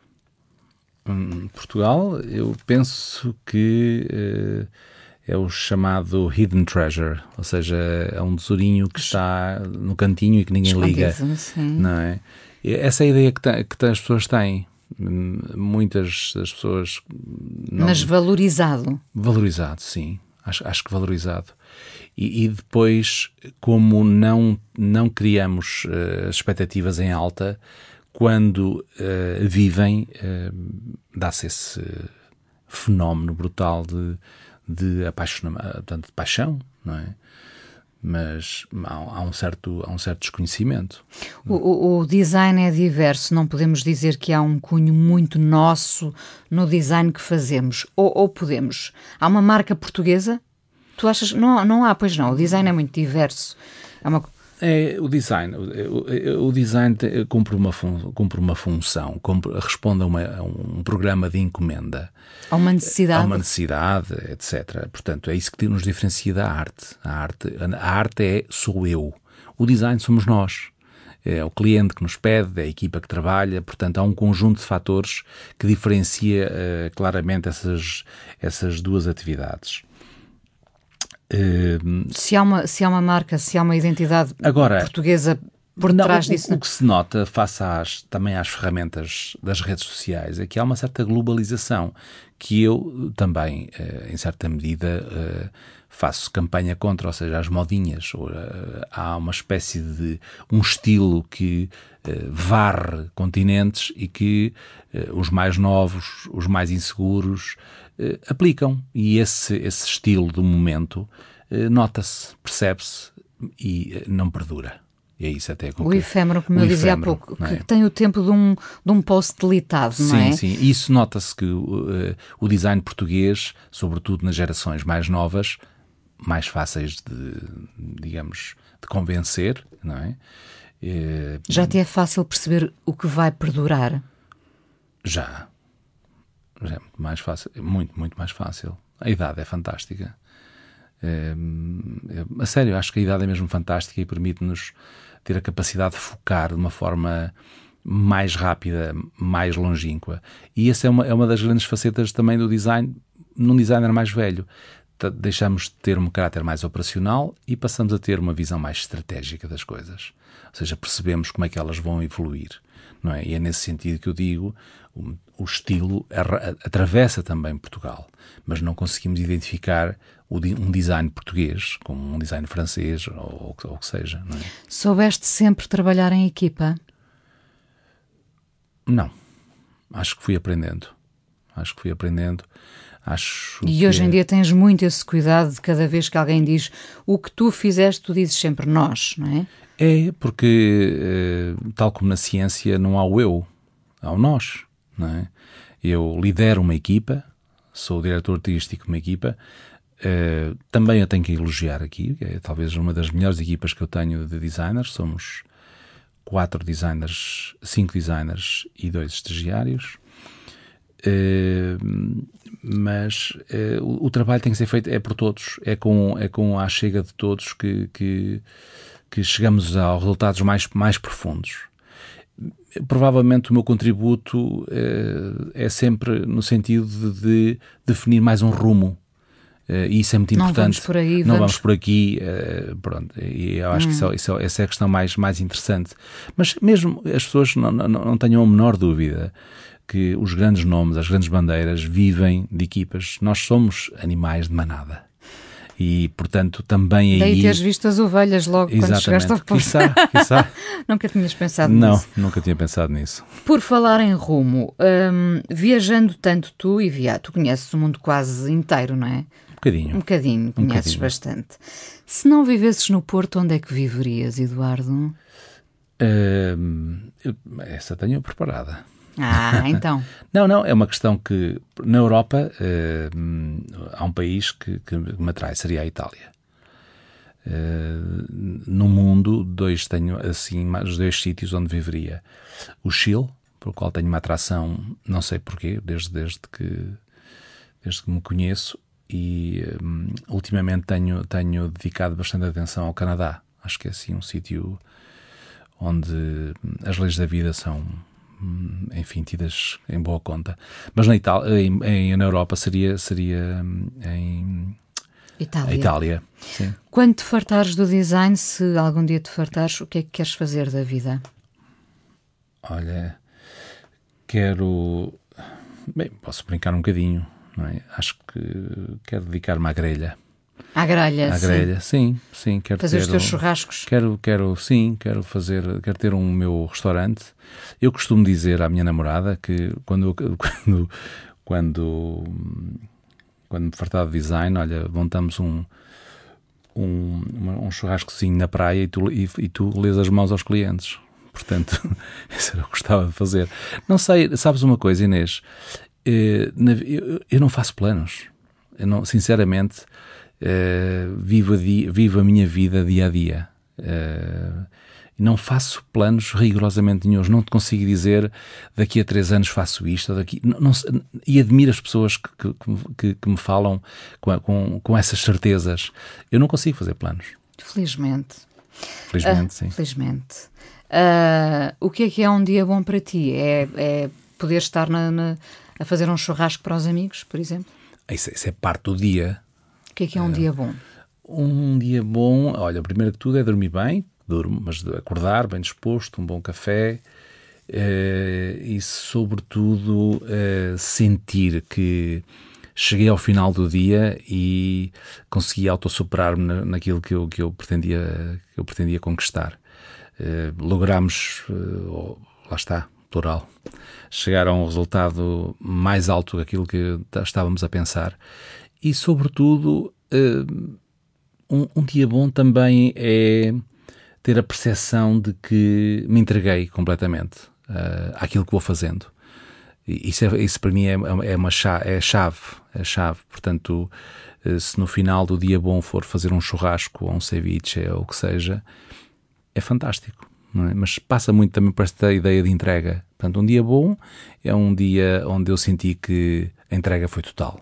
Hum, Portugal, eu penso que... Uh, é o chamado hidden treasure, ou seja, é um tesourinho que está no cantinho e que ninguém liga,
sim.
não é? Essa é a ideia que, tem, que as pessoas têm. Muitas das pessoas... Não...
Mas valorizado.
Valorizado, sim. Acho, acho que valorizado. E, e depois, como não, não criamos uh, expectativas em alta, quando uh, vivem, uh, dá-se esse fenómeno brutal de, de, apaixonamento, portanto, de paixão, não é? Mas há, há, um certo, há um certo desconhecimento.
O, o, o design é diverso, não podemos dizer que há um cunho muito nosso no design que fazemos. Ou, ou podemos? Há uma marca portuguesa? Tu achas? Não, não há, pois não. O design é muito diverso. É uma...
É, o design, o, o design cumpre uma, fun, cumpre uma função, cumpre, responde a, uma, a um programa de encomenda.
A uma necessidade.
A uma necessidade, etcétera. Portanto, é isso que nos diferencia da arte. A arte, a arte é sou eu. O design somos nós. É o cliente que nos pede, é a equipa que trabalha. Portanto, há um conjunto de fatores que diferencia uh, claramente essas, essas duas atividades.
Uh, se, há uma, se há uma marca, se há uma identidade agora, portuguesa por
não,
trás
o,
disso...
O que se nota face às, também às ferramentas das redes sociais é que há uma certa globalização que eu também, uh, em certa medida, uh, faço campanha contra, ou seja, as modinhas. Ou, uh, há uma espécie de um estilo que uh, varre continentes e que uh, os mais novos, os mais inseguros... Uh, aplicam, e esse, esse estilo do momento uh, nota-se, percebe-se e uh, não perdura. E é isso até com
o
que,
efêmero, como
o
eu dizia
efêmero,
há pouco,
é?
Que tem o tempo de um, de um post deletado,
sim,
não é?
Sim, sim. Isso nota-se que uh, o design português, sobretudo nas gerações mais novas, mais fáceis de, digamos, de convencer, não é? Uh,
Já te é fácil perceber o que vai perdurar?
Já. É muito mais fácil, muito, muito mais fácil. A idade é fantástica. É, é, a sério, acho que a idade é mesmo fantástica e permite-nos ter a capacidade de focar de uma forma mais rápida, mais longínqua. E essa é uma, é uma das grandes facetas também do design, num designer mais velho. Deixamos de ter um caráter mais operacional e passamos a ter uma visão mais estratégica das coisas. Ou seja, percebemos como é que elas vão evoluir. Não é? E é nesse sentido que eu digo, o, o estilo atravessa também Portugal, mas não conseguimos identificar o, um design português como um design francês ou o que seja. Não é?
Soubeste sempre trabalhar em equipa?
Não. Acho que fui aprendendo. Acho que fui aprendendo. Acho
e
que
hoje em dia tens muito esse cuidado de cada vez que alguém diz o que tu fizeste, tu dizes sempre nós, não é?
É, porque, tal como na ciência, não há o eu, há o nós, não é? Eu lidero uma equipa, sou o diretor artístico de uma equipa, uh, também eu tenho que elogiar aqui, que é talvez uma das melhores equipas que eu tenho de designers, somos quatro designers, cinco designers e dois estagiários, uh, mas uh, o, o trabalho tem que ser feito, é por todos, é com, é com a chega de todos que... que que chegamos a resultados mais, mais profundos. Provavelmente o meu contributo é, é sempre no sentido de, de definir mais um rumo. E isso é muito importante. Não vamos
por aí.
Não
vamos...
vamos por aqui. Pronto. E eu acho hum. que isso, isso, essa é a questão mais, mais interessante. Mas mesmo as pessoas não, não, não tenham a menor dúvida que os grandes nomes, as grandes bandeiras vivem de equipas. Nós somos animais de manada. E, portanto, também aí...
Daí teres visto as ovelhas logo
Exatamente.
Quando chegaste ao posto.
Quiçá, quiçá.
Nunca tinhas pensado
Não,
nisso?
Não, nunca tinha pensado nisso.
Por falar em rumo, hum, viajando tanto tu e via, tu conheces o mundo quase inteiro, não é?
Um bocadinho.
Um bocadinho, conheces um bocadinho. Bastante. Se não vivesses no Porto, onde é que viverias, Eduardo?
Hum, essa tenho preparada.
Ah, então.
Não, não, é uma questão que na Europa uh, há um país que, que me atrai, seria a Itália. Uh, no mundo, dois tenho assim, os dois sítios onde viveria. O Chile, pelo qual tenho uma atração, não sei porquê, desde, desde, que, desde que me conheço, e um, ultimamente tenho, tenho dedicado bastante atenção ao Canadá. Acho que é assim um sítio onde as leis da vida são... enfim, tidas em boa conta. Mas na Itália, em, em, na Europa seria, seria em
Itália.
Itália, sim.
Quando te fartares do design, se algum dia te fartares, o que é que queres fazer da vida?
olha, quero... Bem, posso brincar um bocadinho, não é? Acho que quero dedicar-me à grelha.
À grelha,
à grelha, sim, sim, sim quero
fazer
ter
os teus
um,
churrascos.
Quero, quero, sim, quero fazer, quero ter um meu restaurante. Eu costumo dizer à minha namorada que quando, quando, quando, quando me fartar de design, olha, montamos um, um, um churrascozinho na praia e tu, e, e tu lês as mãos aos clientes. Portanto, isso eu gostava de fazer. Não sei, sabes uma coisa, Inês? Eu, eu não faço planos. Eu não, sinceramente, vivo a, dia, vivo a minha vida dia a dia. Não faço planos rigorosamente nenhuns. Não te consigo dizer daqui a três anos faço isto. Daqui, não, não, e admiro as pessoas que, que, que me falam com, com, com essas certezas. Eu não consigo fazer planos.
Felizmente.
Felizmente,
uh,
sim.
Felizmente. Uh, o que é que é um dia bom para ti? É, é poder estar na, na, a fazer um churrasco para os amigos, por exemplo?
Isso, isso é parte do dia.
O que é que é um uh, dia bom?
Um dia bom, olha, primeiro que tudo é dormir bem, durmo, mas acordar bem disposto, um bom café uh, e, sobretudo, uh, sentir que cheguei ao final do dia e consegui autossuperar-me na, naquilo que eu, que, eu pretendia, que eu pretendia conquistar. Uh, logramos, uh, lá está, plural, chegar a um resultado mais alto daquilo que estávamos a pensar. E, sobretudo, uh, um, um dia bom também é ter a percepção de que me entreguei completamente uh, àquilo que vou fazendo. E isso, é, isso para mim é, é uma chave, é a chave, é a chave. Portanto, uh, se no final do dia bom for fazer um churrasco ou um ceviche ou o que seja, é fantástico, não é? Mas passa muito também por esta ideia de entrega. Portanto, um dia bom é um dia onde eu senti que a entrega foi total.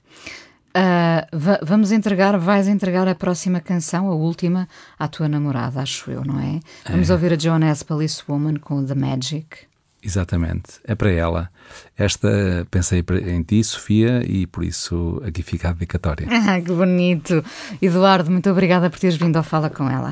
Uh, va- vamos entregar, vais entregar a próxima canção, a última, à tua namorada, acho eu, não é? Vamos é. ouvir a Joan Policewoman com The Magic.
Exatamente, é para ela. Esta pensei em ti, Sofia, e por isso aqui fica a dedicatória.
Ah, que bonito! Eduardo, muito obrigada por teres vindo ao Fala Com Ela.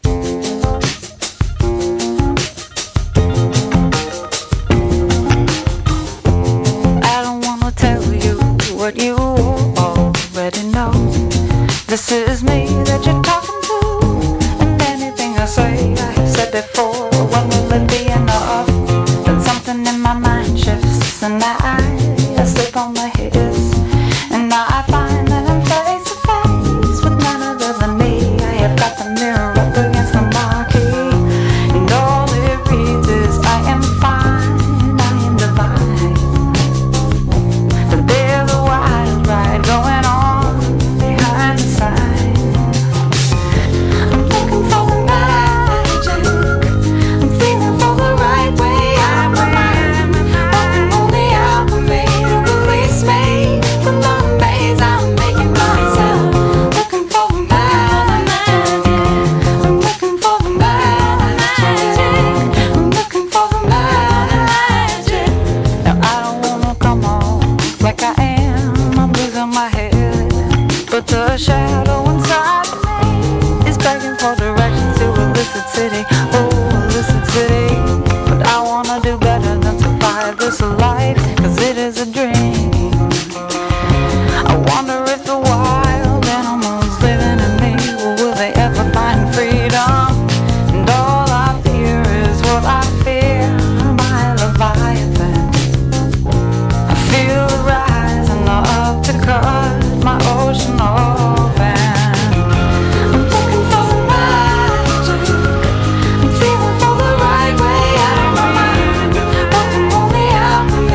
What you already know. This is me that you're talking to, and anything I say I have said before. When will it be enough? Then something in my mind shifts, and I, I slip on my hips, and now I find that I'm face to face with none other than me. I have got the mirror up against the marquee, and all it reads is I am fine, I am divine. But there's a wild ride going on behind the sign. I'm looking for the magic, I'm feeling for the right way. I'm a man, walking on the alchemy to release me from the maze I'm making myself. Looking for the magic, I'm looking for the magic, I'm looking for the magic. Now I don't wanna come on like I am, I'm losing my head, but the shadow inside of me is begging for directions to illicit city, oh illicit city. But I wanna do better than survive this life, cause it is a dream. I wonder if the wild animals living in me, well, will they ever find freedom? And all I fear is what I fear, my Leviathan. I feel the rising up to cut my ocean open. I'm looking for the magic, I'm feeling for the right way. I'm a man, walking on the alchemy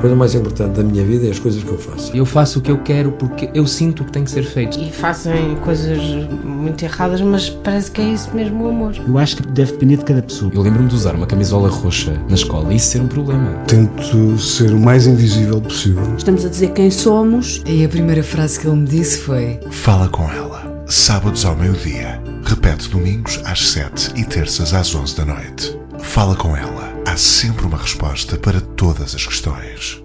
A coisa mais importante da minha vida é as coisas que eu faço.
Eu faço o que eu quero porque eu sinto que tem que ser feito.
E fazem coisas muito erradas, mas parece que é isso mesmo o amor.
Eu acho que deve depender de cada pessoa.
Eu lembro-me de usar uma camisola roxa na escola e isso ser um problema.
Tento ser o mais invisível possível.
Estamos a dizer quem somos.
E a primeira frase que ele me disse foi:
Fala com ela. Sábados ao meio-dia. Repete domingos às sete e terças às onze da noite. Fala com ela. Há sempre uma resposta para todas as questões.